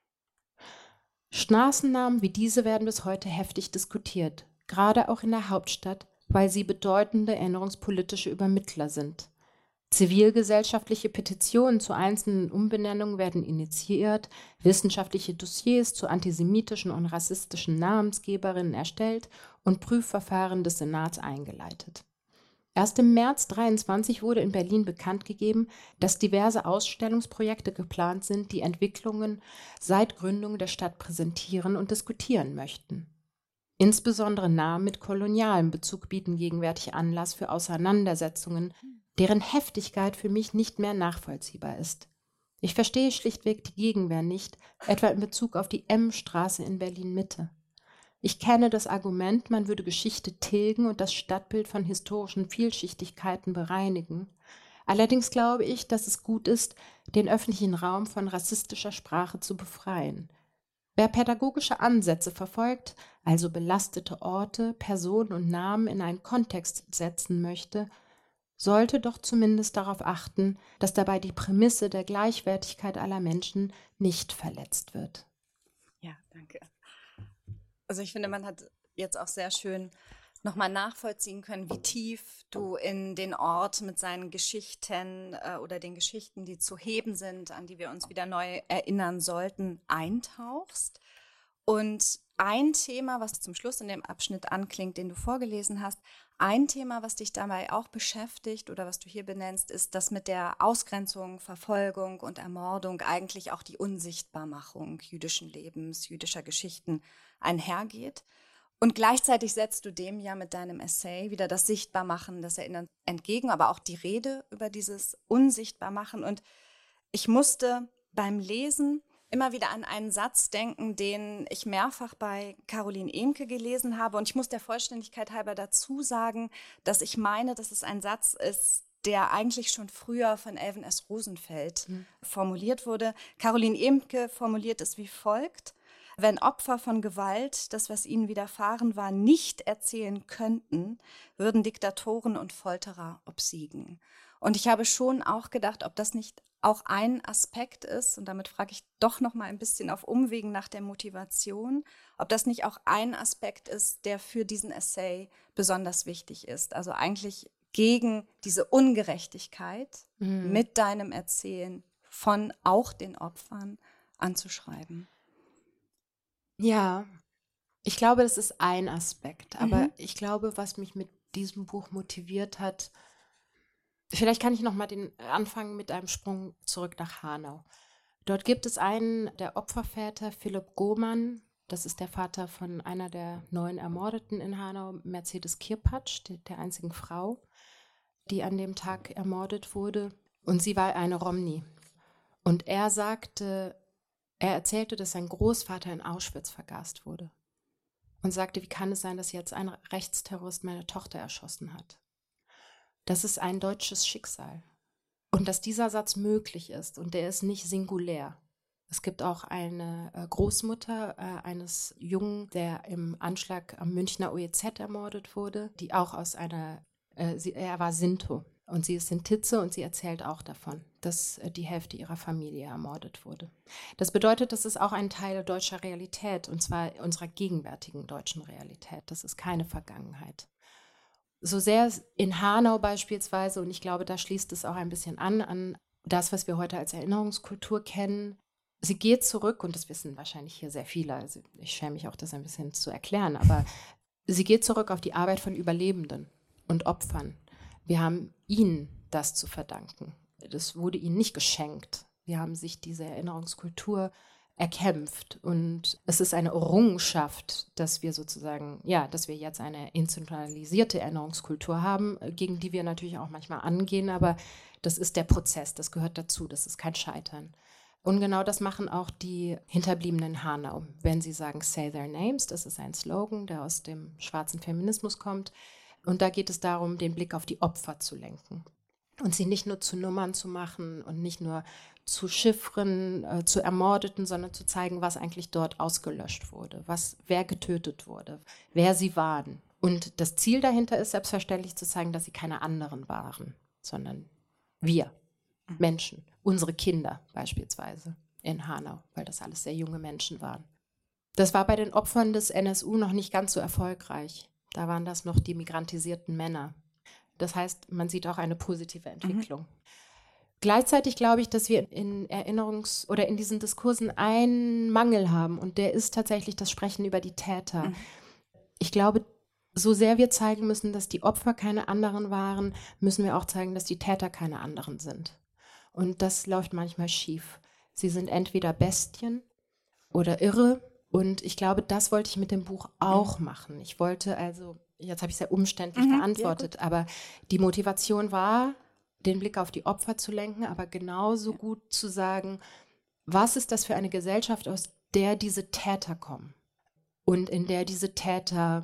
Straßennamen wie diese werden bis heute heftig diskutiert, gerade auch in der Hauptstadt, weil sie bedeutende erinnerungspolitische Übermittler sind. Zivilgesellschaftliche Petitionen zu einzelnen Umbenennungen werden initiiert, wissenschaftliche Dossiers zu antisemitischen und rassistischen Namensgeberinnen erstellt und Prüfverfahren des Senats eingeleitet. Erst im März dreiundzwanzig wurde in Berlin bekannt gegeben, dass diverse Ausstellungsprojekte geplant sind, die Entwicklungen seit Gründung der Stadt präsentieren und diskutieren möchten. Insbesondere Namen mit kolonialem Bezug bieten gegenwärtig Anlass für Auseinandersetzungen, deren Heftigkeit für mich nicht mehr nachvollziehbar ist. Ich verstehe schlichtweg die Gegenwehr nicht, etwa in Bezug auf die M-Straße in Berlin-Mitte. Ich kenne das Argument, man würde Geschichte tilgen und das Stadtbild von historischen Vielschichtigkeiten bereinigen. Allerdings glaube ich, dass es gut ist, den öffentlichen Raum von rassistischer Sprache zu befreien. Wer pädagogische Ansätze verfolgt, also belastete Orte, Personen und Namen in einen Kontext setzen möchte, sollte doch zumindest darauf achten, dass dabei die Prämisse der Gleichwertigkeit aller Menschen nicht verletzt wird. Ja, danke. Also ich finde, man hat jetzt auch sehr schön nochmal nachvollziehen können, wie tief du in den Ort mit seinen Geschichten äh, oder den Geschichten, die zu heben sind, an die wir uns wieder neu erinnern sollten, eintauchst. Und ein Thema, was zum Schluss in dem Abschnitt anklingt, den du vorgelesen hast, ein Thema, was dich dabei auch beschäftigt oder was du hier benennst, ist, dass mit der Ausgrenzung, Verfolgung und Ermordung eigentlich auch die Unsichtbarmachung jüdischen Lebens, jüdischer Geschichten einhergeht. Und gleichzeitig setzt du dem ja mit deinem Essay wieder das Sichtbarmachen, das Erinnern entgegen, aber auch die Rede über dieses Unsichtbarmachen. Und ich musste beim Lesen immer wieder an einen Satz denken, den ich mehrfach bei Caroline Ehmke gelesen habe. Und ich muss der Vollständigkeit halber dazu sagen, dass ich meine, dass es ein Satz ist, der eigentlich schon früher von Elven S. Rosenfeld mhm. formuliert wurde. Caroline Ehmke formuliert es wie folgt: Wenn Opfer von Gewalt das, was ihnen widerfahren war, nicht erzählen könnten, würden Diktatoren und Folterer obsiegen. Und ich habe schon auch gedacht, ob das nicht auch ein Aspekt ist, und damit frage ich doch noch mal ein bisschen auf Umwegen nach der Motivation, ob das nicht auch ein Aspekt ist, der für diesen Essay besonders wichtig ist. Also eigentlich gegen diese Ungerechtigkeit mhm. mit deinem Erzählen von auch den Opfern anzuschreiben. Ja, ich glaube, das ist ein Aspekt. Aber Mhm. ich glaube, was mich mit diesem Buch motiviert hat, vielleicht kann ich noch mal den anfangen mit einem Sprung zurück nach Hanau. Dort gibt es einen der Opferväter, Philipp Gohmann, das ist der Vater von einer der neun Ermordeten in Hanau, Mercedes Kirpatsch, der, der einzigen Frau, die an dem Tag ermordet wurde. Und sie war eine Romni. Und er sagte, Er erzählte, dass sein Großvater in Auschwitz vergast wurde und sagte, wie kann es sein, dass jetzt ein Rechtsterrorist meine Tochter erschossen hat? Das ist ein deutsches Schicksal. Und dass dieser Satz möglich ist und der ist nicht singulär. Es gibt auch eine äh, Großmutter äh, eines Jungen, der im Anschlag am Münchner O E Z ermordet wurde, die auch aus einer, äh, sie, er war Sinto und sie ist Sintitze und sie erzählt auch davon, dass äh, die Hälfte ihrer Familie ermordet wurde. Das bedeutet, das ist auch ein Teil deutscher Realität und zwar unserer gegenwärtigen deutschen Realität. Das ist keine Vergangenheit. So sehr in Hanau beispielsweise, und ich glaube, da schließt es auch ein bisschen an, an das, was wir heute als Erinnerungskultur kennen. Sie geht zurück, und das wissen wahrscheinlich hier sehr viele, also ich schäme mich auch, das ein bisschen zu erklären, aber sie geht zurück auf die Arbeit von Überlebenden und Opfern. Wir haben ihnen das zu verdanken. Das wurde ihnen nicht geschenkt. Sie haben sich diese Erinnerungskultur erkämpft und es ist eine Errungenschaft, dass wir sozusagen, ja, dass wir jetzt eine institutionalisierte Erinnerungskultur haben, gegen die wir natürlich auch manchmal angehen, aber das ist der Prozess, das gehört dazu, das ist kein Scheitern. Und genau das machen auch die Hinterbliebenen in Hanau, wenn sie sagen, say their names, das ist ein Slogan, der aus dem schwarzen Feminismus kommt und da geht es darum, den Blick auf die Opfer zu lenken und sie nicht nur zu Nummern zu machen und nicht nur zu Chiffren, äh, zu Ermordeten, sondern zu zeigen, was eigentlich dort ausgelöscht wurde, was, wer getötet wurde, wer sie waren. Und das Ziel dahinter ist selbstverständlich zu zeigen, dass sie keine anderen waren, sondern wir, Menschen, unsere Kinder beispielsweise in Hanau, weil das alles sehr junge Menschen waren. Das war bei den Opfern des N S U noch nicht ganz so erfolgreich. Da waren das noch die migrantisierten Männer. Das heißt, man sieht auch eine positive Entwicklung. Mhm. Gleichzeitig glaube ich, dass wir in Erinnerungs- oder in diesen Diskursen einen Mangel haben und der ist tatsächlich das Sprechen über die Täter. Mhm. Ich glaube, so sehr wir zeigen müssen, dass die Opfer keine anderen waren, müssen wir auch zeigen, dass die Täter keine anderen sind. Und das läuft manchmal schief. Sie sind entweder Bestien oder irre und ich glaube, das wollte ich mit dem Buch auch mhm. machen. Ich wollte also, jetzt habe ich sehr umständlich mhm, beantwortet, ja, aber die Motivation war, den Blick auf die Opfer zu lenken, aber genauso gut zu sagen, was ist das für eine Gesellschaft, aus der diese Täter kommen und in der diese Täter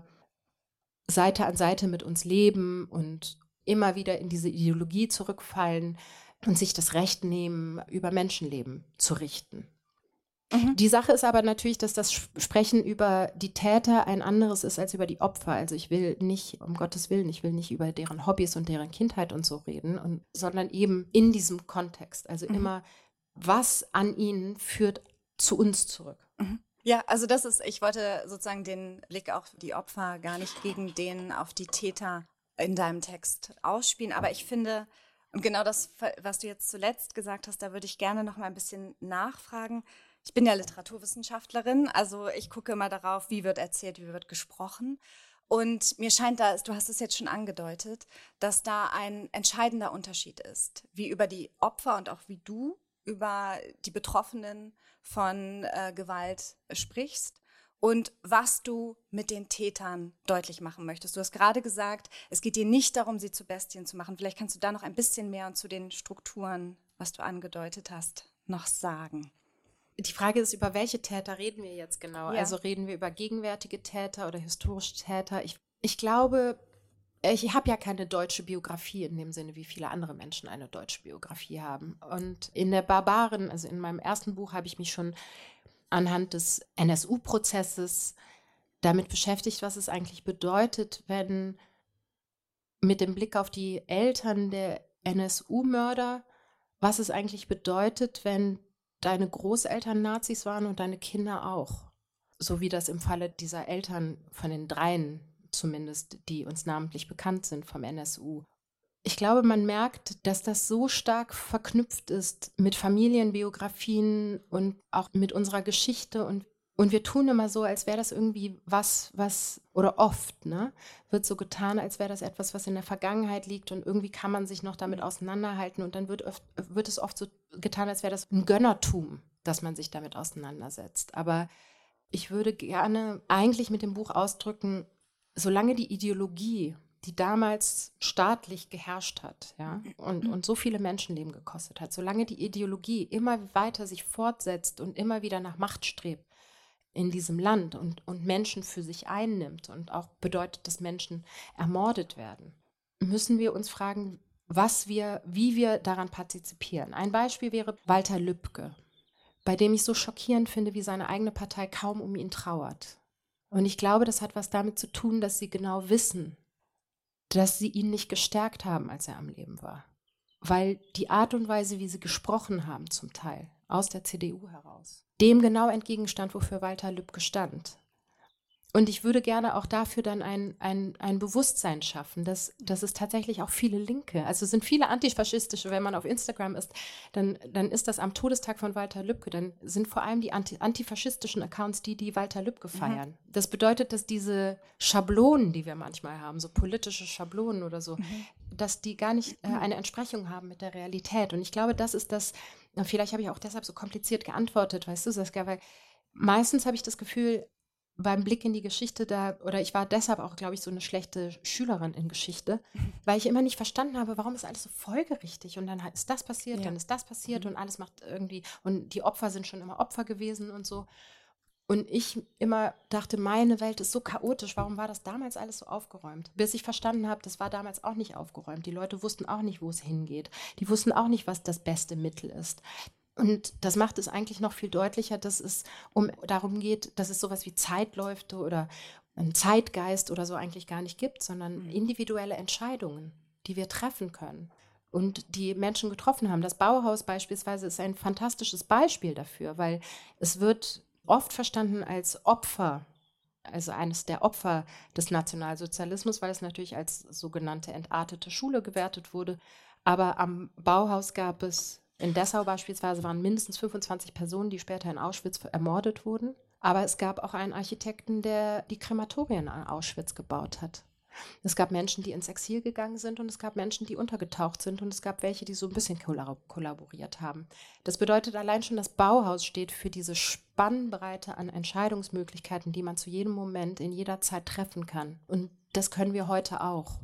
Seite an Seite mit uns leben und immer wieder in diese Ideologie zurückfallen und sich das Recht nehmen, über Menschenleben zu richten. Mhm. Die Sache ist aber natürlich, dass das Sprechen über die Täter ein anderes ist als über die Opfer. Also ich will nicht, um Gottes Willen, ich will nicht über deren Hobbys und deren Kindheit und so reden, und, sondern eben in diesem Kontext. Also mhm. immer, was an ihnen führt zu uns zurück. Mhm. Ja, also das ist, ich wollte sozusagen den Blick auf die Opfer gar nicht gegen den auf die Täter in deinem Text ausspielen, aber ich finde, und genau das, was du jetzt zuletzt gesagt hast, da würde ich gerne noch mal ein bisschen nachfragen. Ich bin ja Literaturwissenschaftlerin, also ich gucke immer darauf, wie wird erzählt, wie wird gesprochen. Und mir scheint da, du hast es jetzt schon angedeutet, dass da ein entscheidender Unterschied ist, wie über die Opfer und auch wie du über die Betroffenen von äh, Gewalt sprichst und was du mit den Tätern deutlich machen möchtest. Du hast gerade gesagt, es geht dir nicht darum, sie zu Bestien zu machen. Vielleicht kannst du da noch ein bisschen mehr und zu den Strukturen, was du angedeutet hast, noch sagen. Die Frage ist, über welche Täter reden wir jetzt genau? Ja. Also reden wir über gegenwärtige Täter oder historische Täter? Ich, ich glaube, ich habe ja keine deutsche Biografie in dem Sinne, wie viele andere Menschen eine deutsche Biografie haben. Und in der Barbaren, also in meinem ersten Buch, habe ich mich schon anhand des N S U-Prozesses damit beschäftigt, was es eigentlich bedeutet, wenn mit dem Blick auf die Eltern der N S U-Mörder, was es eigentlich bedeutet, wenn deine Großeltern Nazis waren und deine Kinder auch. So wie das im Falle dieser Eltern von den dreien zumindest, die uns namentlich bekannt sind vom N S U. Ich glaube, man merkt, dass das so stark verknüpft ist mit Familienbiografien und auch mit unserer Geschichte. Und, und wir tun immer so, als wäre das irgendwie was, was, oder oft, ne, wird so getan, als wäre das etwas, was in der Vergangenheit liegt und irgendwie kann man sich noch damit auseinanderhalten. Und dann wird, oft, wird es oft so getan, als wäre das ein Gönnertum, dass man sich damit auseinandersetzt. Aber ich würde gerne eigentlich mit dem Buch ausdrücken, solange die Ideologie, die damals staatlich geherrscht hat, ja, und, und so viele Menschenleben gekostet hat, solange die Ideologie immer weiter sich fortsetzt und immer wieder nach Macht strebt in diesem Land und, und Menschen für sich einnimmt und auch bedeutet, dass Menschen ermordet werden, müssen wir uns fragen, was wir, wie wir daran partizipieren. Ein Beispiel wäre Walter Lübcke, bei dem ich so schockierend finde, wie seine eigene Partei kaum um ihn trauert. Und ich glaube, das hat was damit zu tun, dass sie genau wissen, dass sie ihn nicht gestärkt haben, als er am Leben war. Weil die Art und Weise, wie sie gesprochen haben, zum Teil, aus der C D U heraus, dem genau entgegenstand, wofür Walter Lübcke stand. Und ich würde gerne auch dafür dann ein, ein, ein Bewusstsein schaffen, dass, dass es tatsächlich auch viele Linke, also es sind viele antifaschistische, wenn man auf Instagram ist, dann, dann ist das am Todestag von Walter Lübcke, dann sind vor allem die anti, antifaschistischen Accounts die, die Walter Lübcke feiern. Mhm. Das bedeutet, dass diese Schablonen, die wir manchmal haben, so politische Schablonen oder so, mhm. dass die gar nicht äh, eine Entsprechung haben mit der Realität. Und ich glaube, das ist das, vielleicht habe ich auch deshalb so kompliziert geantwortet, weißt du, Saskia, weil meistens habe ich das Gefühl, beim Blick in die Geschichte da, oder ich war deshalb auch, glaube ich, so eine schlechte Schülerin in Geschichte, weil ich immer nicht verstanden habe, warum ist alles so folgerichtig und dann ist das passiert, ja. dann ist das passiert mhm. und alles macht irgendwie, und die Opfer sind schon immer Opfer gewesen und so. Und ich immer dachte, meine Welt ist so chaotisch, warum war das damals alles so aufgeräumt? Bis ich verstanden habe, das war damals auch nicht aufgeräumt. Die Leute wussten auch nicht, wo es hingeht. Die wussten auch nicht, was das beste Mittel ist. Und das macht es eigentlich noch viel deutlicher, dass es um darum geht, dass es sowas wie Zeitläufe oder einen Zeitgeist oder so eigentlich gar nicht gibt, sondern individuelle Entscheidungen, die wir treffen können und die Menschen getroffen haben. Das Bauhaus beispielsweise ist ein fantastisches Beispiel dafür, weil es wird oft verstanden als Opfer, also eines der Opfer des Nationalsozialismus, weil es natürlich als sogenannte entartete Schule gewertet wurde. Aber am Bauhaus gab es in Dessau beispielsweise waren mindestens fünfundzwanzig Personen, die später in Auschwitz ermordet wurden. Aber es gab auch einen Architekten, der die Krematorien an Auschwitz gebaut hat. Es gab Menschen, die ins Exil gegangen sind und es gab Menschen, die untergetaucht sind und es gab welche, die so ein bisschen kollaboriert haben. Das bedeutet allein schon, das Bauhaus steht für diese Spannbreite an Entscheidungsmöglichkeiten, die man zu jedem Moment in jeder Zeit treffen kann. Und das können wir heute auch.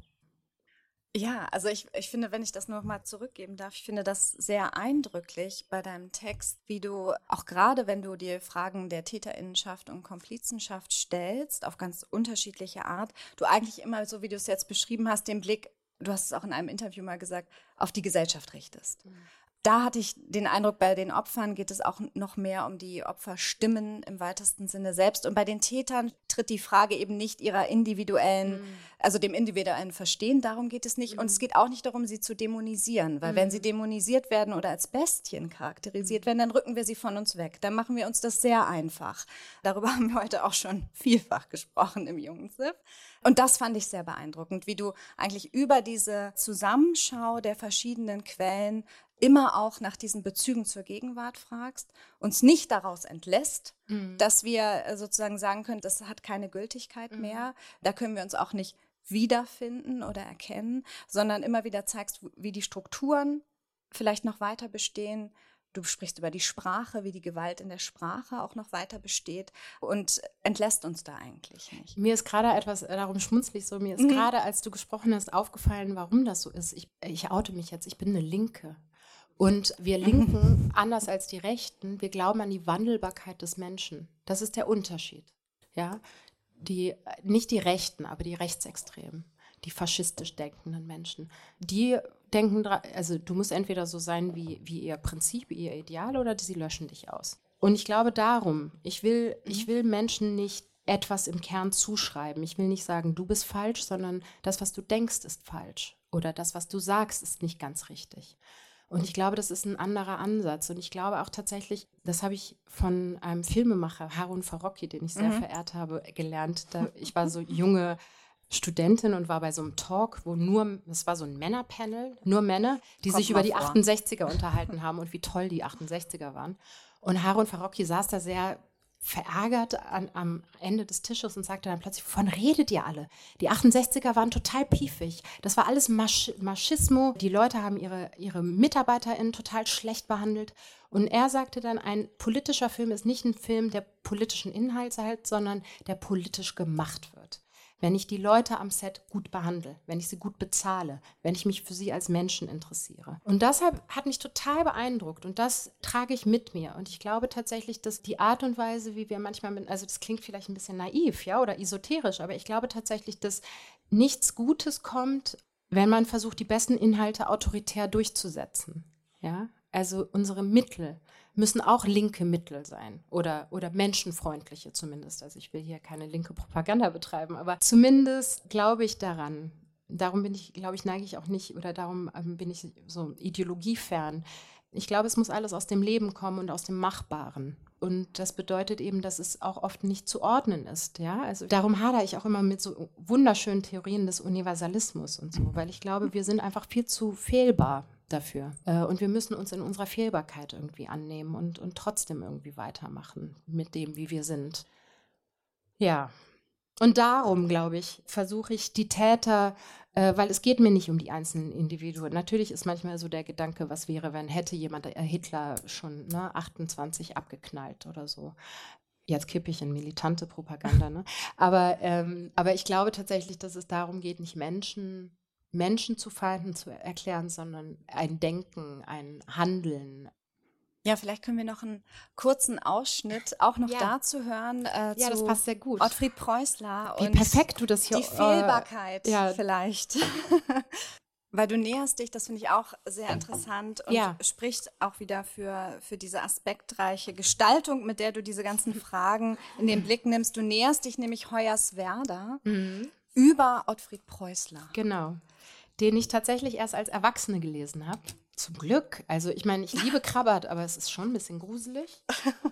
Ja, also ich, ich finde, wenn ich das noch mal zurückgeben darf, ich finde das sehr eindrücklich bei deinem Text, wie du, auch gerade wenn du dir Fragen der Täterinnenschaft und Komplizenschaft stellst, auf ganz unterschiedliche Art, du eigentlich immer, so wie du es jetzt beschrieben hast, den Blick, du hast es auch in einem Interview mal gesagt, auf die Gesellschaft richtest. Mhm. Da hatte ich den Eindruck, bei den Opfern geht es auch noch mehr um die Opferstimmen im weitesten Sinne selbst. Und bei den Tätern tritt die Frage eben nicht ihrer individuellen, mm. also dem individuellen Verstehen, darum geht es nicht. Mm. Und es geht auch nicht darum, sie zu dämonisieren, weil mm. wenn sie dämonisiert werden oder als Bestien charakterisiert mm. werden, dann rücken wir sie von uns weg. Dann machen wir uns das sehr einfach. Darüber haben wir heute auch schon vielfach gesprochen im Jungensif. Und das fand ich sehr beeindruckend, wie du eigentlich über diese Zusammenschau der verschiedenen Quellen immer auch nach diesen Bezügen zur Gegenwart fragst, uns nicht daraus entlässt, mhm. dass wir sozusagen sagen können, das hat keine Gültigkeit mhm. mehr, da können wir uns auch nicht wiederfinden oder erkennen, sondern immer wieder zeigst, wie die Strukturen vielleicht noch weiter bestehen. Du sprichst über die Sprache, wie die Gewalt in der Sprache auch noch weiter besteht und entlässt uns da eigentlich nicht. Mir ist gerade etwas, darum schmunzle ich so, mir ist mhm. gerade, als du gesprochen hast, aufgefallen, warum das so ist. Ich, ich oute mich jetzt, ich bin eine Linke. Und wir Linken, anders als die Rechten, wir glauben an die Wandelbarkeit des Menschen. Das ist der Unterschied. Ja? Die, nicht die Rechten, aber die Rechtsextremen, die faschistisch denkenden Menschen. Die denken, also du musst entweder so sein wie, wie ihr Prinzip, wie ihr Ideal, oder sie löschen dich aus. Und ich glaube darum, ich will, ich will Menschen nicht etwas im Kern zuschreiben. Ich will nicht sagen, du bist falsch, sondern das, was du denkst, ist falsch. Oder das, was du sagst, ist nicht ganz richtig. Und ich glaube, das ist ein anderer Ansatz. Und ich glaube auch tatsächlich, das habe ich von einem Filmemacher, Harun Farocki, den ich sehr mhm. verehrt habe, gelernt. Da, ich war so junge Studentin und war bei so einem Talk, wo nur, es war so ein Männerpanel, nur Männer, die Kommt sich über die vor. achtundsechziger unterhalten haben und wie toll die achtundsechziger waren. Und Harun Farocki saß da sehr verärgert an, am Ende des Tisches und sagte dann plötzlich, wovon redet ihr alle? Die achtundsechziger waren total piefig. Das war alles Masch- Maschismo. Die Leute haben ihre, ihre MitarbeiterInnen total schlecht behandelt. Und er sagte dann, ein politischer Film ist nicht ein Film, der politischen Inhalt hat, sondern der politisch gemacht wird. wenn ich die Leute am Set gut behandle, wenn ich sie gut bezahle, wenn ich mich für sie als Menschen interessiere. Und deshalb hat mich total beeindruckt und das trage ich mit mir. Und ich glaube tatsächlich, dass die Art und Weise, wie wir manchmal, mit, also das klingt vielleicht ein bisschen naiv, ja, oder esoterisch, aber ich glaube tatsächlich, dass nichts Gutes kommt, wenn man versucht, die besten Inhalte autoritär durchzusetzen. Ja, also unsere Mittel müssen auch linke Mittel sein oder, oder menschenfreundliche zumindest. Also ich will hier keine linke Propaganda betreiben, aber zumindest glaube ich daran. Darum bin ich, glaube ich, neige ich auch nicht oder darum ähm, bin ich so ideologiefern. Ich glaube, es muss alles aus dem Leben kommen und aus dem Machbaren. Und das bedeutet eben, dass es auch oft nicht zu ordnen ist. Ja? Also darum hadere ich auch immer mit so wunderschönen Theorien des Universalismus und so, weil ich glaube, wir sind einfach viel zu fehlbar dafür. Und wir müssen uns in unserer Fehlbarkeit irgendwie annehmen und, und trotzdem irgendwie weitermachen mit dem, wie wir sind. Ja, und darum, glaube ich, versuche ich die Täter, äh, weil es geht mir nicht um die einzelnen Individuen. Natürlich ist manchmal so der Gedanke, was wäre, wenn hätte jemand äh, Hitler schon ne, achtundzwanzig abgeknallt oder so. Jetzt kippe ich in militante Propaganda. Ne? Aber, ähm, aber ich glaube tatsächlich, dass es darum geht, nicht Menschen Menschen zu Feinden zu erklären, sondern ein Denken, ein Handeln. Ja, vielleicht können wir noch einen kurzen Ausschnitt auch noch ja. dazu hören. Äh, ja, zu das passt sehr gut. Ottfried Preußler Wie und perfekt du das hier die Fehlbarkeit äh, ja. vielleicht. Weil du näherst dich, das finde ich auch sehr interessant und ja. spricht auch wieder für, für diese aspektreiche Gestaltung, mit der du diese ganzen Fragen in den Blick nimmst. Du näherst dich nämlich Hoyerswerda mhm. über Ottfried Preußler. Genau. Den ich tatsächlich erst als Erwachsene gelesen habe. Zum Glück. Also ich meine, ich liebe Krabbert, aber es ist schon ein bisschen gruselig.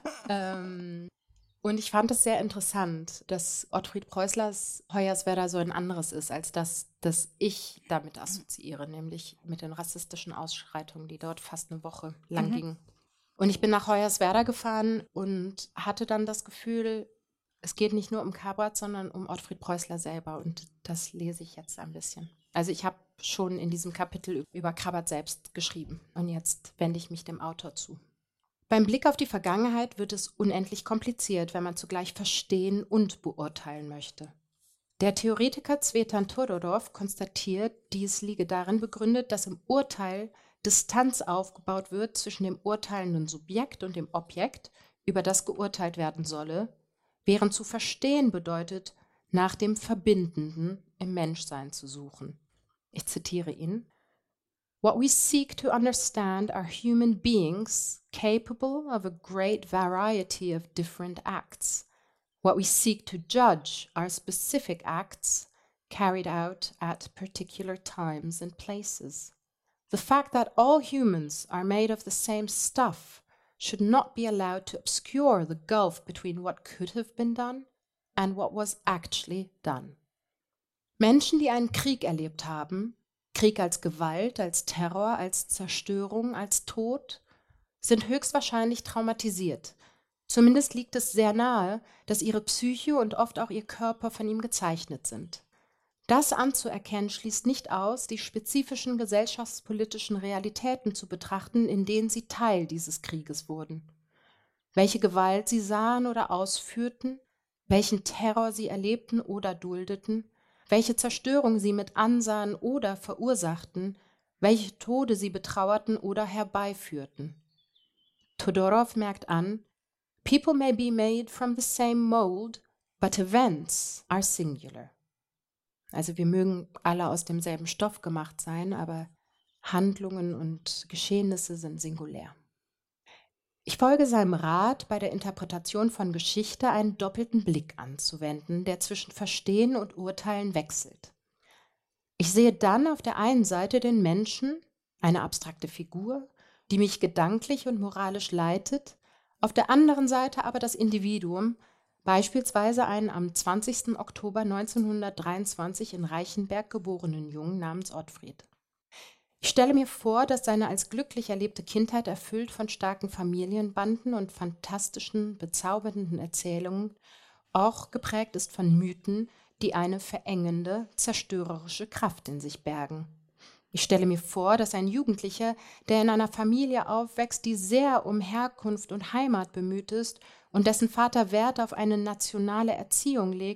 ähm, und ich fand es sehr interessant, dass Ottfried Preußlers Hoyerswerda so ein anderes ist, als das, das ich damit assoziiere, nämlich mit den rassistischen Ausschreitungen, die dort fast eine Woche lang mhm. gingen. Und ich bin nach Hoyerswerda gefahren und hatte dann das Gefühl, es geht nicht nur um Krabbert, sondern um Ottfried Preußler selber. Und das lese ich jetzt ein bisschen. Also ich habe schon in diesem Kapitel über Krabbert selbst geschrieben. Und jetzt wende ich mich dem Autor zu. Beim Blick auf die Vergangenheit wird es unendlich kompliziert, wenn man zugleich verstehen und beurteilen möchte. Der Theoretiker Tzvetan Todorov konstatiert, dies liege darin begründet, dass im Urteil Distanz aufgebaut wird zwischen dem urteilenden Subjekt und dem Objekt, über das geurteilt werden solle, während zu verstehen bedeutet, nach dem Verbindenden im Menschsein zu suchen. Ich zitiere ihn. What we seek to understand are human beings capable of a great variety of different acts. What we seek to judge are specific acts carried out at particular times and places. The fact that all humans are made of the same stuff should not be allowed to obscure the gulf between what could have been done and what was actually done. Menschen, die einen Krieg erlebt haben, Krieg als Gewalt, als Terror, als Zerstörung, als Tod, sind höchstwahrscheinlich traumatisiert. Zumindest liegt es sehr nahe, dass ihre Psyche und oft auch ihr Körper von ihm gezeichnet sind. Das anzuerkennen schließt nicht aus, die spezifischen gesellschaftspolitischen Realitäten zu betrachten, in denen sie Teil dieses Krieges wurden. Welche Gewalt sie sahen oder ausführten, welchen Terror sie erlebten oder duldeten, welche Zerstörung sie mit ansahen oder verursachten, welche Tode sie betrauerten oder herbeiführten. Todorov merkt an, people may be made from the same mold, but events are singular. Also wir mögen alle aus demselben Stoff gemacht sein, aber Handlungen und Geschehnisse sind singulär. Ich folge seinem Rat, bei der Interpretation von Geschichte einen doppelten Blick anzuwenden, der zwischen Verstehen und Urteilen wechselt. Ich sehe dann auf der einen Seite den Menschen, eine abstrakte Figur, die mich gedanklich und moralisch leitet, auf der anderen Seite aber das Individuum, beispielsweise einen am zwanzigsten Oktober neunzehnhundertdreiundzwanzig in Reichenberg geborenen Jungen namens Ottfried. Ich stelle mir vor, dass seine als glücklich erlebte Kindheit erfüllt von starken Familienbanden und fantastischen, bezaubernden Erzählungen auch geprägt ist von Mythen, die eine verengende, zerstörerische Kraft in sich bergen. Ich stelle mir vor, dass ein Jugendlicher, der in einer Familie aufwächst, die sehr um Herkunft und Heimat bemüht ist und dessen Vater Wert auf eine nationale Erziehung legt,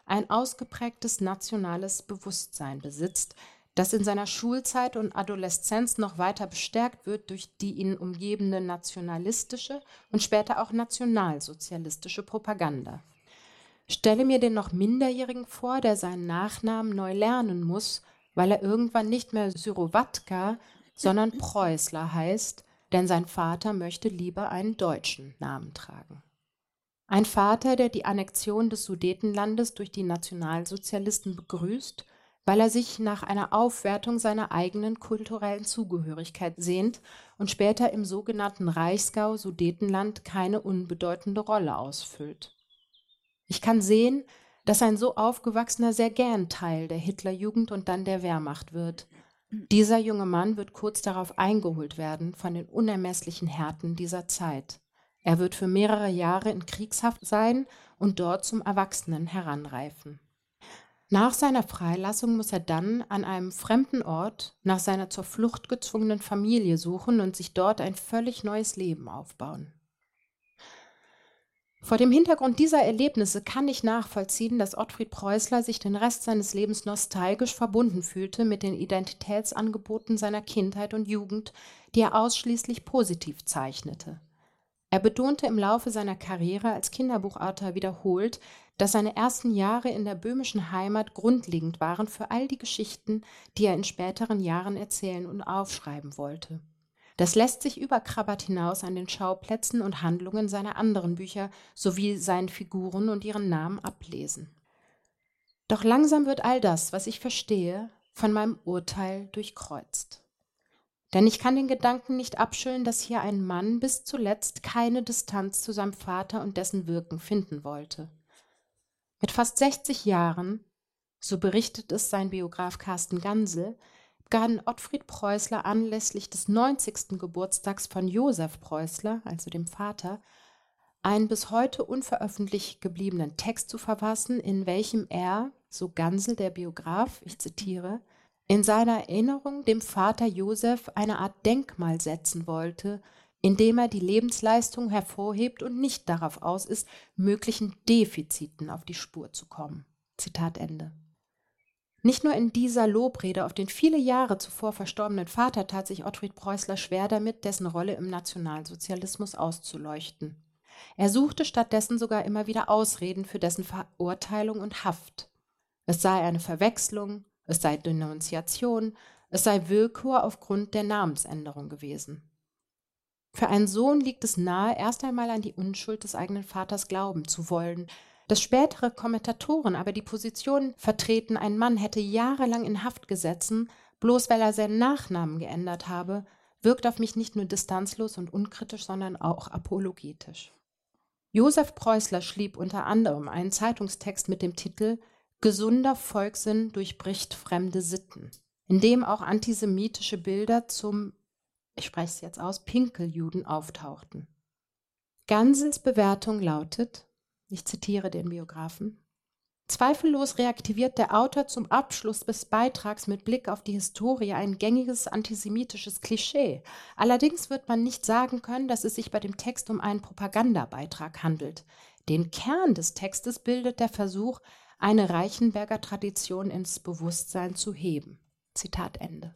ein ausgeprägtes nationales Bewusstsein besitzt, das in seiner Schulzeit und Adoleszenz noch weiter bestärkt wird durch die ihn umgebende nationalistische und später auch nationalsozialistische Propaganda. Stelle mir den noch Minderjährigen vor, der seinen Nachnamen neu lernen muss, weil er irgendwann nicht mehr Syrowatka, sondern Preußler heißt, denn sein Vater möchte lieber einen deutschen Namen tragen. Ein Vater, der die Annexion des Sudetenlandes durch die Nationalsozialisten begrüßt, weil er sich nach einer Aufwertung seiner eigenen kulturellen Zugehörigkeit sehnt und später im sogenannten Reichsgau Sudetenland keine unbedeutende Rolle ausfüllt. Ich kann sehen, dass ein so Aufgewachsener sehr gern Teil der Hitlerjugend und dann der Wehrmacht wird. Dieser junge Mann wird kurz darauf eingeholt werden von den unermesslichen Härten dieser Zeit. Er wird für mehrere Jahre in Kriegshaft sein und dort zum Erwachsenen heranreifen. Nach seiner Freilassung muss er dann an einem fremden Ort nach seiner zur Flucht gezwungenen Familie suchen und sich dort ein völlig neues Leben aufbauen. Vor dem Hintergrund dieser Erlebnisse kann ich nachvollziehen, dass Ottfried Preußler sich den Rest seines Lebens nostalgisch verbunden fühlte mit den Identitätsangeboten seiner Kindheit und Jugend, die er ausschließlich positiv zeichnete. Er betonte im Laufe seiner Karriere als Kinderbuchautor wiederholt, dass seine ersten Jahre in der böhmischen Heimat grundlegend waren für all die Geschichten, die er in späteren Jahren erzählen und aufschreiben wollte. Das lässt sich über Krabbert hinaus an den Schauplätzen und Handlungen seiner anderen Bücher sowie seinen Figuren und ihren Namen ablesen. Doch langsam wird all das, was ich verstehe, von meinem Urteil durchkreuzt. Denn ich kann den Gedanken nicht abschütteln, dass hier ein Mann bis zuletzt keine Distanz zu seinem Vater und dessen Wirken finden wollte. Mit fast sechzig Jahren, so berichtet es sein Biograf Carsten Gansel, begann Ottfried Preußler anlässlich des neunzigsten Geburtstags von Josef Preußler, also dem Vater, einen bis heute unveröffentlicht gebliebenen Text zu verfassen, in welchem er, so Gansel der Biograf, ich zitiere, in seiner Erinnerung dem Vater Josef eine Art Denkmal setzen wollte, indem er die Lebensleistung hervorhebt und nicht darauf aus ist, möglichen Defiziten auf die Spur zu kommen. Zitat Ende. Nicht nur in dieser Lobrede auf den viele Jahre zuvor verstorbenen Vater tat sich Ottfried Preußler schwer damit, dessen Rolle im Nationalsozialismus auszuleuchten. Er suchte stattdessen sogar immer wieder Ausreden für dessen Verurteilung und Haft. Es sei eine Verwechslung, es sei Denunziation, es sei Willkür aufgrund der Namensänderung gewesen. Für einen Sohn liegt es nahe, erst einmal an die Unschuld des eigenen Vaters glauben zu wollen. Dass spätere Kommentatoren aber die Position vertreten, ein Mann hätte jahrelang in Haft gesessen, bloß weil er seinen Nachnamen geändert habe, wirkt auf mich nicht nur distanzlos und unkritisch, sondern auch apologetisch. Josef Preußler schrieb unter anderem einen Zeitungstext mit dem Titel »Gesunder Volkssinn durchbricht fremde Sitten«, in dem auch antisemitische Bilder zum, ich spreche es jetzt aus, Pinkeljuden auftauchten. Gansels Bewertung lautet, ich zitiere den Biografen, zweifellos reaktiviert der Autor zum Abschluss des Beitrags mit Blick auf die Historie ein gängiges antisemitisches Klischee. Allerdings wird man nicht sagen können, dass es sich bei dem Text um einen Propagandabeitrag handelt. Den Kern des Textes bildet der Versuch, eine Reichenberger Tradition ins Bewusstsein zu heben. Zitat Ende.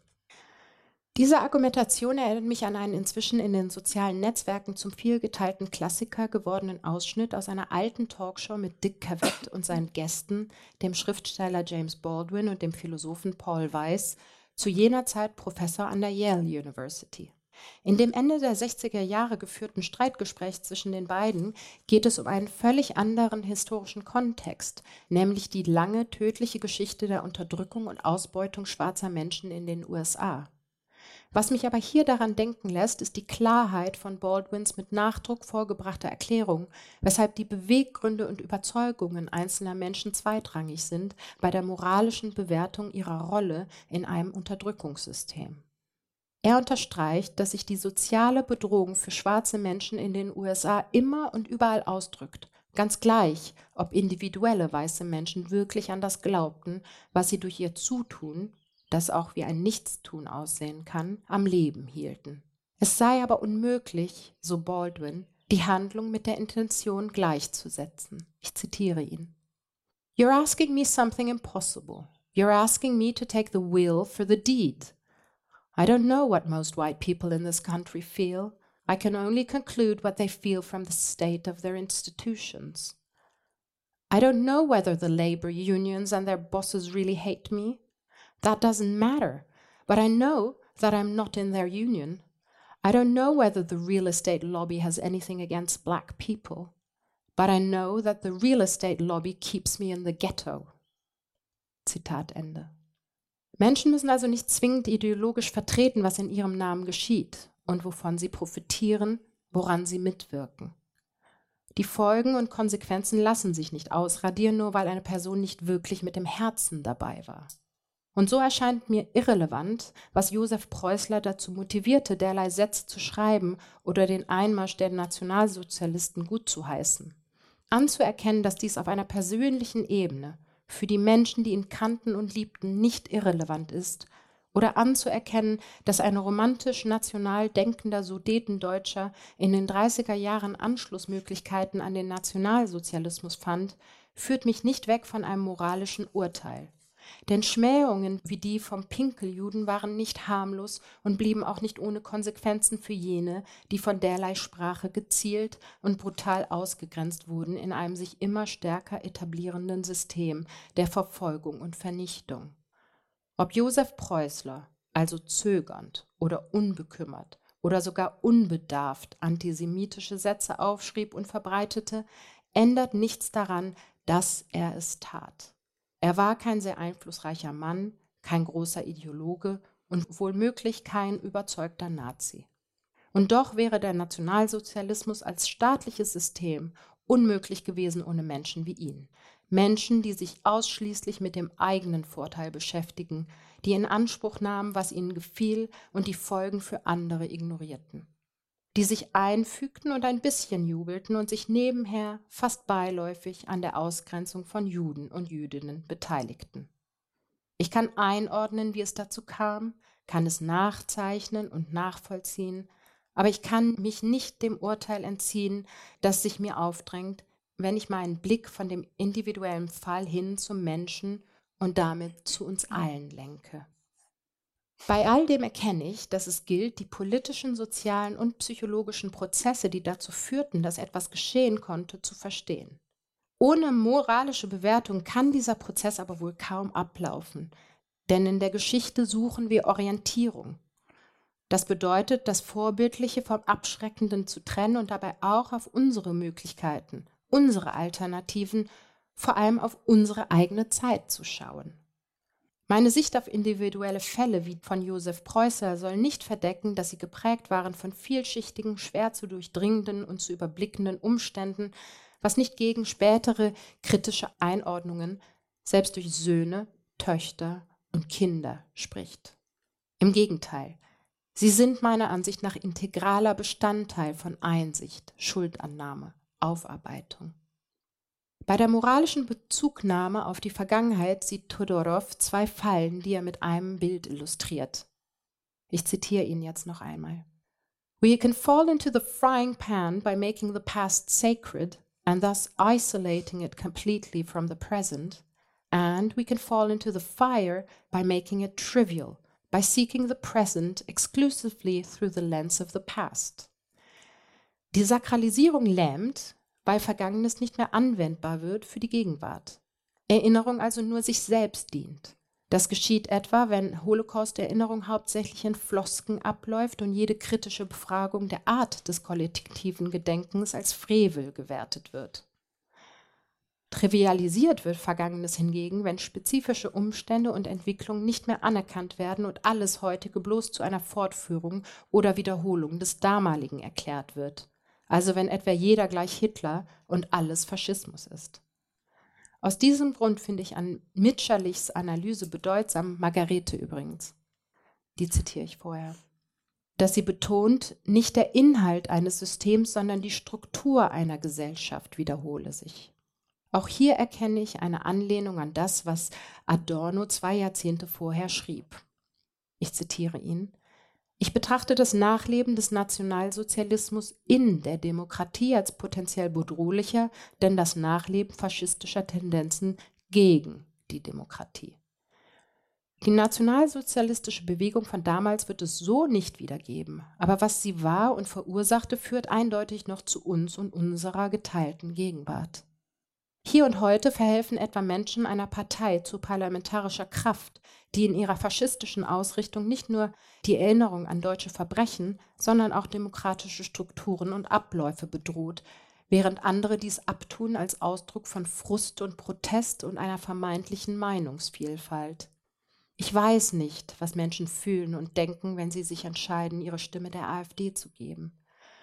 Diese Argumentation erinnert mich an einen inzwischen in den sozialen Netzwerken zum vielgeteilten Klassiker gewordenen Ausschnitt aus einer alten Talkshow mit Dick Cavett und seinen Gästen, dem Schriftsteller James Baldwin und dem Philosophen Paul Weiss, zu jener Zeit Professor an der Yale University. In dem Ende der sechziger Jahre geführten Streitgespräch zwischen den beiden geht es um einen völlig anderen historischen Kontext, nämlich die lange tödliche Geschichte der Unterdrückung und Ausbeutung schwarzer Menschen in den U S A. Was mich aber hier daran denken lässt, ist die Klarheit von Baldwins mit Nachdruck vorgebrachter Erklärung, weshalb die Beweggründe und Überzeugungen einzelner Menschen zweitrangig sind bei der moralischen Bewertung ihrer Rolle in einem Unterdrückungssystem. Er unterstreicht, dass sich die soziale Bedrohung für schwarze Menschen in den U S A immer und überall ausdrückt, ganz gleich, ob individuelle weiße Menschen wirklich an das glaubten, was sie durch ihr Zutun, das auch wie ein Nichtstun aussehen kann, am Leben hielten. Es sei aber unmöglich, so Baldwin, die Handlung mit der Intention gleichzusetzen. Ich zitiere ihn. You're asking me something impossible. You're asking me to take the will for the deed. I don't know what most white people in this country feel. I can only conclude what they feel from the state of their institutions. I don't know whether the labor unions and their bosses really hate me. That doesn't matter, but I know that I'm not in their union. I don't know whether the real estate lobby has anything against black people, but I know that the real estate lobby keeps me in the ghetto. Zitat Ende. Menschen müssen also nicht zwingend ideologisch vertreten, was in ihrem Namen geschieht und wovon sie profitieren, woran sie mitwirken. Die Folgen und Konsequenzen lassen sich nicht ausradieren, nur weil eine Person nicht wirklich mit dem Herzen dabei war. Und so erscheint mir irrelevant, was Josef Preußler dazu motivierte, derlei Sätze zu schreiben oder den Einmarsch der Nationalsozialisten gutzuheißen. Anzuerkennen, dass dies auf einer persönlichen Ebene für die Menschen, die ihn kannten und liebten, nicht irrelevant ist, oder anzuerkennen, dass ein romantisch national denkender Sudetendeutscher in den dreißiger Jahren Anschlussmöglichkeiten an den Nationalsozialismus fand, führt mich nicht weg von einem moralischen Urteil. Denn Schmähungen wie die vom Pinkeljuden waren nicht harmlos und blieben auch nicht ohne Konsequenzen für jene, die von derlei Sprache gezielt und brutal ausgegrenzt wurden in einem sich immer stärker etablierenden System der Verfolgung und Vernichtung. Ob Josef Preußler, also zögernd oder unbekümmert oder sogar unbedarft antisemitische Sätze aufschrieb und verbreitete, ändert nichts daran, dass er es tat. Er war kein sehr einflussreicher Mann, kein großer Ideologe und wohlmöglich kein überzeugter Nazi. Und doch wäre der Nationalsozialismus als staatliches System unmöglich gewesen ohne Menschen wie ihn. Menschen, die sich ausschließlich mit dem eigenen Vorteil beschäftigen, die in Anspruch nahmen, was ihnen gefiel und die Folgen für andere ignorierten. Die sich einfügten und ein bisschen jubelten und sich nebenher fast beiläufig an der Ausgrenzung von Juden und Jüdinnen beteiligten. Ich kann einordnen, wie es dazu kam, kann es nachzeichnen und nachvollziehen, aber ich kann mich nicht dem Urteil entziehen, das sich mir aufdrängt, wenn ich meinen Blick von dem individuellen Fall hin zum Menschen und damit zu uns allen lenke. Bei all dem erkenne ich, dass es gilt, die politischen, sozialen und psychologischen Prozesse, die dazu führten, dass etwas geschehen konnte, zu verstehen. Ohne moralische Bewertung kann dieser Prozess aber wohl kaum ablaufen, denn in der Geschichte suchen wir Orientierung. Das bedeutet, das Vorbildliche vom Abschreckenden zu trennen und dabei auch auf unsere Möglichkeiten, unsere Alternativen, vor allem auf unsere eigene Zeit zu schauen. Meine Sicht auf individuelle Fälle wie von Josef Preußler soll nicht verdecken, dass sie geprägt waren von vielschichtigen, schwer zu durchdringenden und zu überblickenden Umständen, was nicht gegen spätere kritische Einordnungen, selbst durch Söhne, Töchter und Kinder spricht. Im Gegenteil, sie sind meiner Ansicht nach integraler Bestandteil von Einsicht, Schuldannahme, Aufarbeitung. Bei der moralischen Bezugnahme auf die Vergangenheit sieht Todorov zwei Fallen, die er mit einem Bild illustriert. Ich zitiere ihn jetzt noch einmal. We can fall into the frying pan by making the past sacred and thus isolating it completely from the present, and we can fall into the fire by making it trivial, by seeking the present exclusively through the lens of the past. Die Sakralisierung lähmt, weil Vergangenes nicht mehr anwendbar wird für die Gegenwart. Erinnerung also nur sich selbst dient. Das geschieht etwa, wenn Holocaust-Erinnerung hauptsächlich in Flosken abläuft und jede kritische Befragung der Art des kollektiven Gedenkens als Frevel gewertet wird. Trivialisiert wird Vergangenes hingegen, wenn spezifische Umstände und Entwicklungen nicht mehr anerkannt werden und alles Heutige bloß zu einer Fortführung oder Wiederholung des Damaligen erklärt wird. Also wenn etwa jeder gleich Hitler und alles Faschismus ist. Aus diesem Grund finde ich an Mitscherlichs Analyse bedeutsam, Margarete übrigens, die zitiere ich vorher, dass sie betont, nicht der Inhalt eines Systems, sondern die Struktur einer Gesellschaft wiederhole sich. Auch hier erkenne ich eine Anlehnung an das, was Adorno zwei Jahrzehnte vorher schrieb. Ich zitiere ihn: Ich betrachte das Nachleben des Nationalsozialismus in der Demokratie als potenziell bedrohlicher, denn das Nachleben faschistischer Tendenzen gegen die Demokratie. Die nationalsozialistische Bewegung von damals wird es so nicht wiedergeben, aber was sie war und verursachte, führt eindeutig noch zu uns und unserer geteilten Gegenwart. Hier und heute verhelfen etwa Menschen einer Partei zu parlamentarischer Kraft, die in ihrer faschistischen Ausrichtung nicht nur die Erinnerung an deutsche Verbrechen, sondern auch demokratische Strukturen und Abläufe bedroht, während andere dies abtun als Ausdruck von Frust und Protest und einer vermeintlichen Meinungsvielfalt. Ich weiß nicht, was Menschen fühlen und denken, wenn sie sich entscheiden, ihre Stimme der AfD zu geben.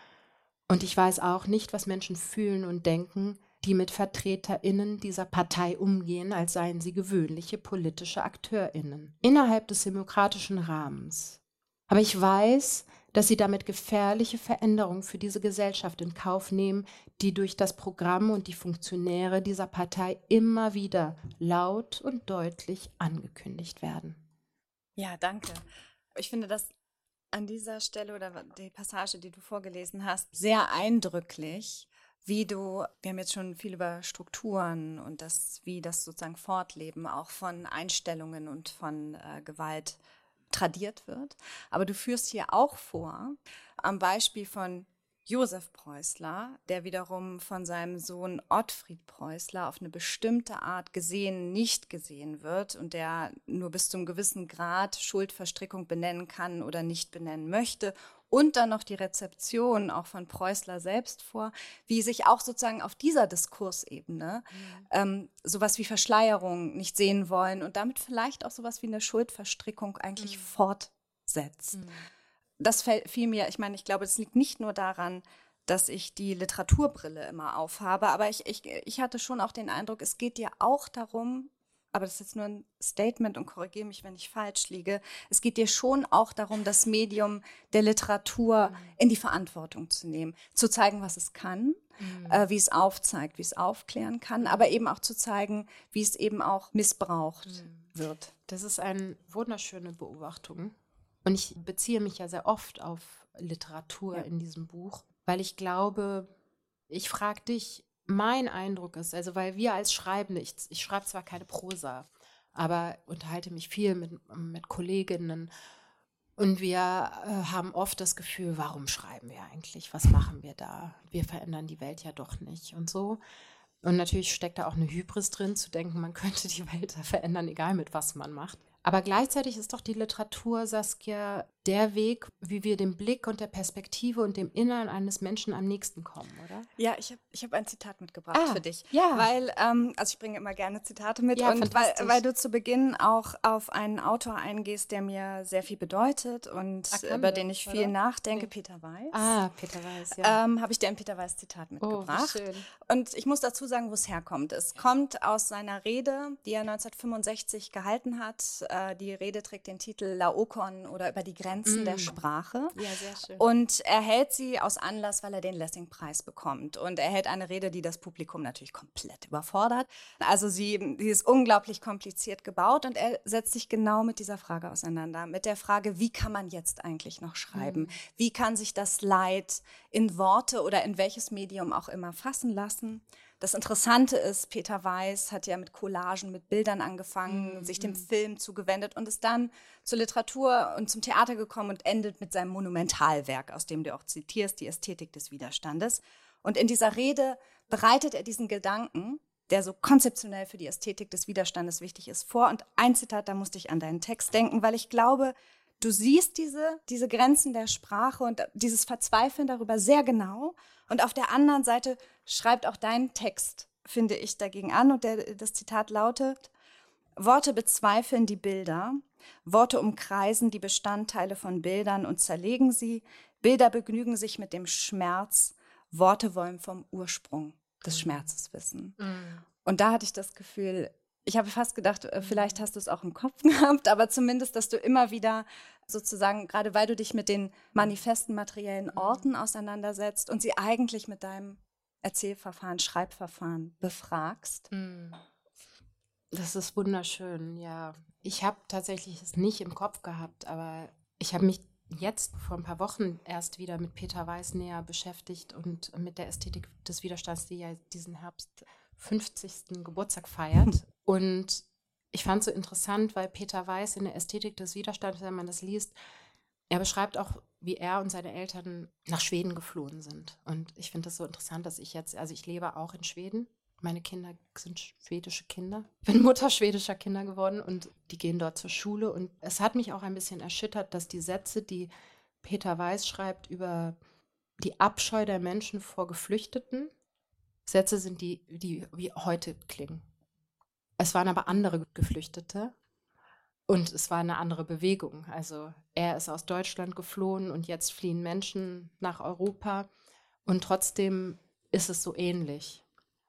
Und ich weiß auch nicht, was Menschen fühlen und denken, die mit VertreterInnen dieser Partei umgehen, als seien sie gewöhnliche politische AkteurInnen innerhalb des demokratischen Rahmens. Aber ich weiß, dass sie damit gefährliche Veränderungen für diese Gesellschaft in Kauf nehmen, die durch das Programm und die Funktionäre dieser Partei immer wieder laut und deutlich angekündigt werden. Ja, danke. Ich finde das an dieser Stelle oder die Passage, die du vorgelesen hast, sehr eindrücklich, wie du, wir haben jetzt schon viel über Strukturen und das, wie das sozusagen Fortleben auch von Einstellungen und von äh, Gewalt tradiert wird. Aber du führst hier auch vor, am Beispiel von Josef Preußler, der wiederum von seinem Sohn Ottfried Preußler auf eine bestimmte Art gesehen, nicht gesehen wird und der nur bis zu einem gewissen Grad Schuldverstrickung benennen kann oder nicht benennen möchte. Und dann noch die Rezeption auch von Preußler selbst vor, wie sich auch sozusagen auf dieser Diskursebene mhm. ähm, sowas wie Verschleierung nicht sehen wollen und damit vielleicht auch sowas wie eine Schuldverstrickung eigentlich mhm. fortsetzt. Mhm. Das fiel mir, ich meine, ich glaube, es liegt nicht nur daran, dass ich die Literaturbrille immer aufhabe, aber ich, ich, ich hatte schon auch den Eindruck, es geht dir auch darum, aber das ist jetzt nur ein Statement und korrigiere mich, wenn ich falsch liege, es geht dir schon auch darum, das Medium der Literatur mhm. in die Verantwortung zu nehmen, zu zeigen, was es kann, mhm. äh, wie es aufzeigt, wie es aufklären kann, aber eben auch zu zeigen, wie es eben auch missbraucht mhm. wird. Das ist eine wunderschöne Beobachtung. Und ich beziehe mich ja sehr oft auf Literatur ja. in diesem Buch, weil ich glaube, ich frage dich, mein Eindruck ist, also weil wir als Schreibende, ich, ich schreibe zwar keine Prosa, aber unterhalte mich viel mit, mit Kolleginnen und wir äh, haben oft das Gefühl, warum schreiben wir eigentlich, was machen wir da? Wir verändern die Welt ja doch nicht und so. Und natürlich steckt da auch eine Hybris drin, zu denken, man könnte die Welt verändern, egal mit was man macht. Aber gleichzeitig ist doch die Literatur, Saskia, der Weg, wie wir dem Blick und der Perspektive und dem Innern eines Menschen am nächsten kommen, oder? Ja, ich habe ich hab ein Zitat mitgebracht ah, für dich. Ja. Weil, ähm, also ich bringe immer gerne Zitate mit. Ja, und weil, weil du zu Beginn auch auf einen Autor eingehst, der mir sehr viel bedeutet und Ach, über den ich viel oder? nachdenke, nee. Peter Weiß. Ah, Peter Weiß, ja. Ähm, habe ich dir ein Peter Weiß-Zitat mitgebracht. Oh, schön. Und ich muss dazu sagen, wo es herkommt. Es kommt aus seiner Rede, die er neunzehnhundertfünfundsechzig gehalten hat. Die Rede trägt den Titel Laokoon oder über die Grenzen mm. der Sprache. Ja, sehr schön. Und er hält sie aus Anlass, weil er den Lessing-Preis bekommt. Und er hält eine Rede, die das Publikum natürlich komplett überfordert. Also sie, sie ist unglaublich kompliziert gebaut und er setzt sich genau mit dieser Frage auseinander. Mit der Frage, wie kann man jetzt eigentlich noch schreiben? Mm. Wie kann sich das Leid in Worte oder in welches Medium auch immer fassen lassen? Das Interessante ist, Peter Weiß hat ja mit Collagen, mit Bildern angefangen, mhm. sich dem Film zugewendet und ist dann zur Literatur und zum Theater gekommen und endet mit seinem Monumentalwerk, aus dem du auch zitierst, die Ästhetik des Widerstandes. Und in dieser Rede bereitet er diesen Gedanken, der so konzeptionell für die Ästhetik des Widerstandes wichtig ist, vor. Und ein Zitat, da musste ich an deinen Text denken, weil ich glaube, du siehst diese, diese Grenzen der Sprache und dieses Verzweifeln darüber sehr genau. Und auf der anderen Seite schreibt auch dein Text, finde ich, dagegen an. Und der, das Zitat lautet: Worte bezweifeln die Bilder, Worte umkreisen die Bestandteile von Bildern und zerlegen sie. Bilder begnügen sich mit dem Schmerz, Worte wollen vom Ursprung des Schmerzes wissen. Mhm. Und da hatte ich das Gefühl, ich habe fast gedacht, vielleicht hast du es auch im Kopf gehabt, aber zumindest, dass du immer wieder sozusagen, gerade weil du dich mit den manifesten materiellen Orten auseinandersetzt und sie eigentlich mit deinem Erzählverfahren, Schreibverfahren befragst. Das ist wunderschön, ja. Ich habe tatsächlich es nicht im Kopf gehabt, aber ich habe mich jetzt vor ein paar Wochen erst wieder mit Peter Weiß näher beschäftigt und mit der Ästhetik des Widerstands, die ja diesen Herbst fünfzigsten Geburtstag feiert. Und ich fand es so interessant, weil Peter Weiß in der Ästhetik des Widerstands, wenn man das liest, er beschreibt auch, wie er und seine Eltern nach Schweden geflohen sind. Und ich finde das so interessant, dass ich jetzt, also ich lebe auch in Schweden. Meine Kinder sind schwedische Kinder. Ich bin Mutter schwedischer Kinder geworden und die gehen dort zur Schule. Und es hat mich auch ein bisschen erschüttert, dass die Sätze, die Peter Weiß schreibt über die Abscheu der Menschen vor Geflüchteten, Sätze sind, die, die wie heute klingen. Es waren aber andere Geflüchtete. Und es war eine andere Bewegung. Also er ist aus Deutschland geflohen und jetzt fliehen Menschen nach Europa. Und trotzdem ist es so ähnlich.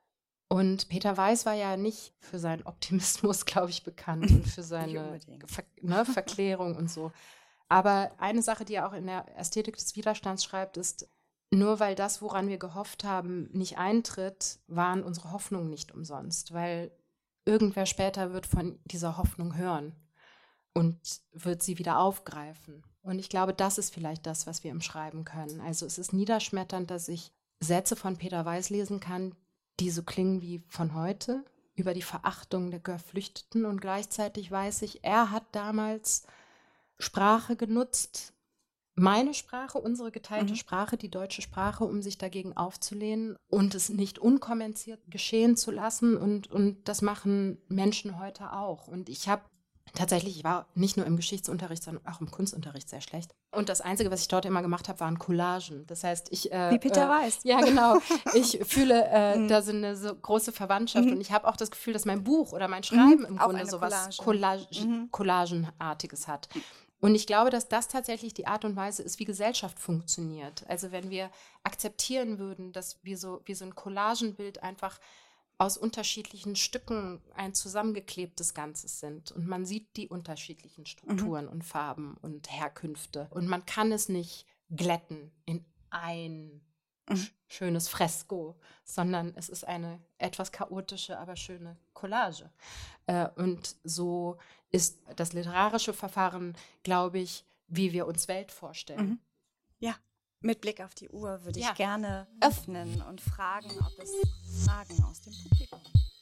Und Peter Weiß war ja nicht für seinen Optimismus, glaube ich, bekannt und für seine Ver- ne, Verklärung und so. Aber eine Sache, die er auch in der Ästhetik des Widerstands schreibt, ist, nur weil das, woran wir gehofft haben, nicht eintritt, waren unsere Hoffnungen nicht umsonst. Weil irgendwer später wird von dieser Hoffnung hören und wird sie wieder aufgreifen. Und ich glaube, das ist vielleicht das, was wir im Schreiben können. Also es ist niederschmetternd, dass ich Sätze von Peter Weiß lesen kann, die so klingen wie von heute, über die Verachtung der Geflüchteten. Und gleichzeitig weiß ich, er hat damals Sprache genutzt, meine Sprache, unsere geteilte mhm. Sprache, die deutsche Sprache, um sich dagegen aufzulehnen und es nicht unkommentiert geschehen zu lassen. Und, und das machen Menschen heute auch. Und ich habe tatsächlich, ich war nicht nur im Geschichtsunterricht, sondern auch im Kunstunterricht sehr schlecht. Und das Einzige, was ich dort immer gemacht habe, waren Collagen. Das heißt, ich... Äh, Wie Peter äh, Weiß. Ja, genau. Ich fühle äh, Mhm. da so eine so große Verwandtschaft. Mhm. Und ich habe auch das Gefühl, dass mein Buch oder mein Schreiben Mhm. im Auch Grunde eine so was Collage. Collage, Mhm. Collagenartiges hat. Und ich glaube, dass das tatsächlich die Art und Weise ist, wie Gesellschaft funktioniert. Also wenn wir akzeptieren würden, dass wir so, wie so ein Collagenbild einfach aus unterschiedlichen Stücken ein zusammengeklebtes Ganzes sind. Und man sieht die unterschiedlichen Strukturen mhm. und Farben und Herkünfte. Und man kann es nicht glätten in ein mhm. schönes Fresko, sondern es ist eine etwas chaotische, aber schöne Collage. Äh, und so ist das literarische Verfahren, glaube ich, wie wir uns Welt vorstellen. Mhm. Ja. Mit Blick auf die Uhr würde ja. ich gerne öffnen und fragen, ob es Fragen aus dem Publikum gibt.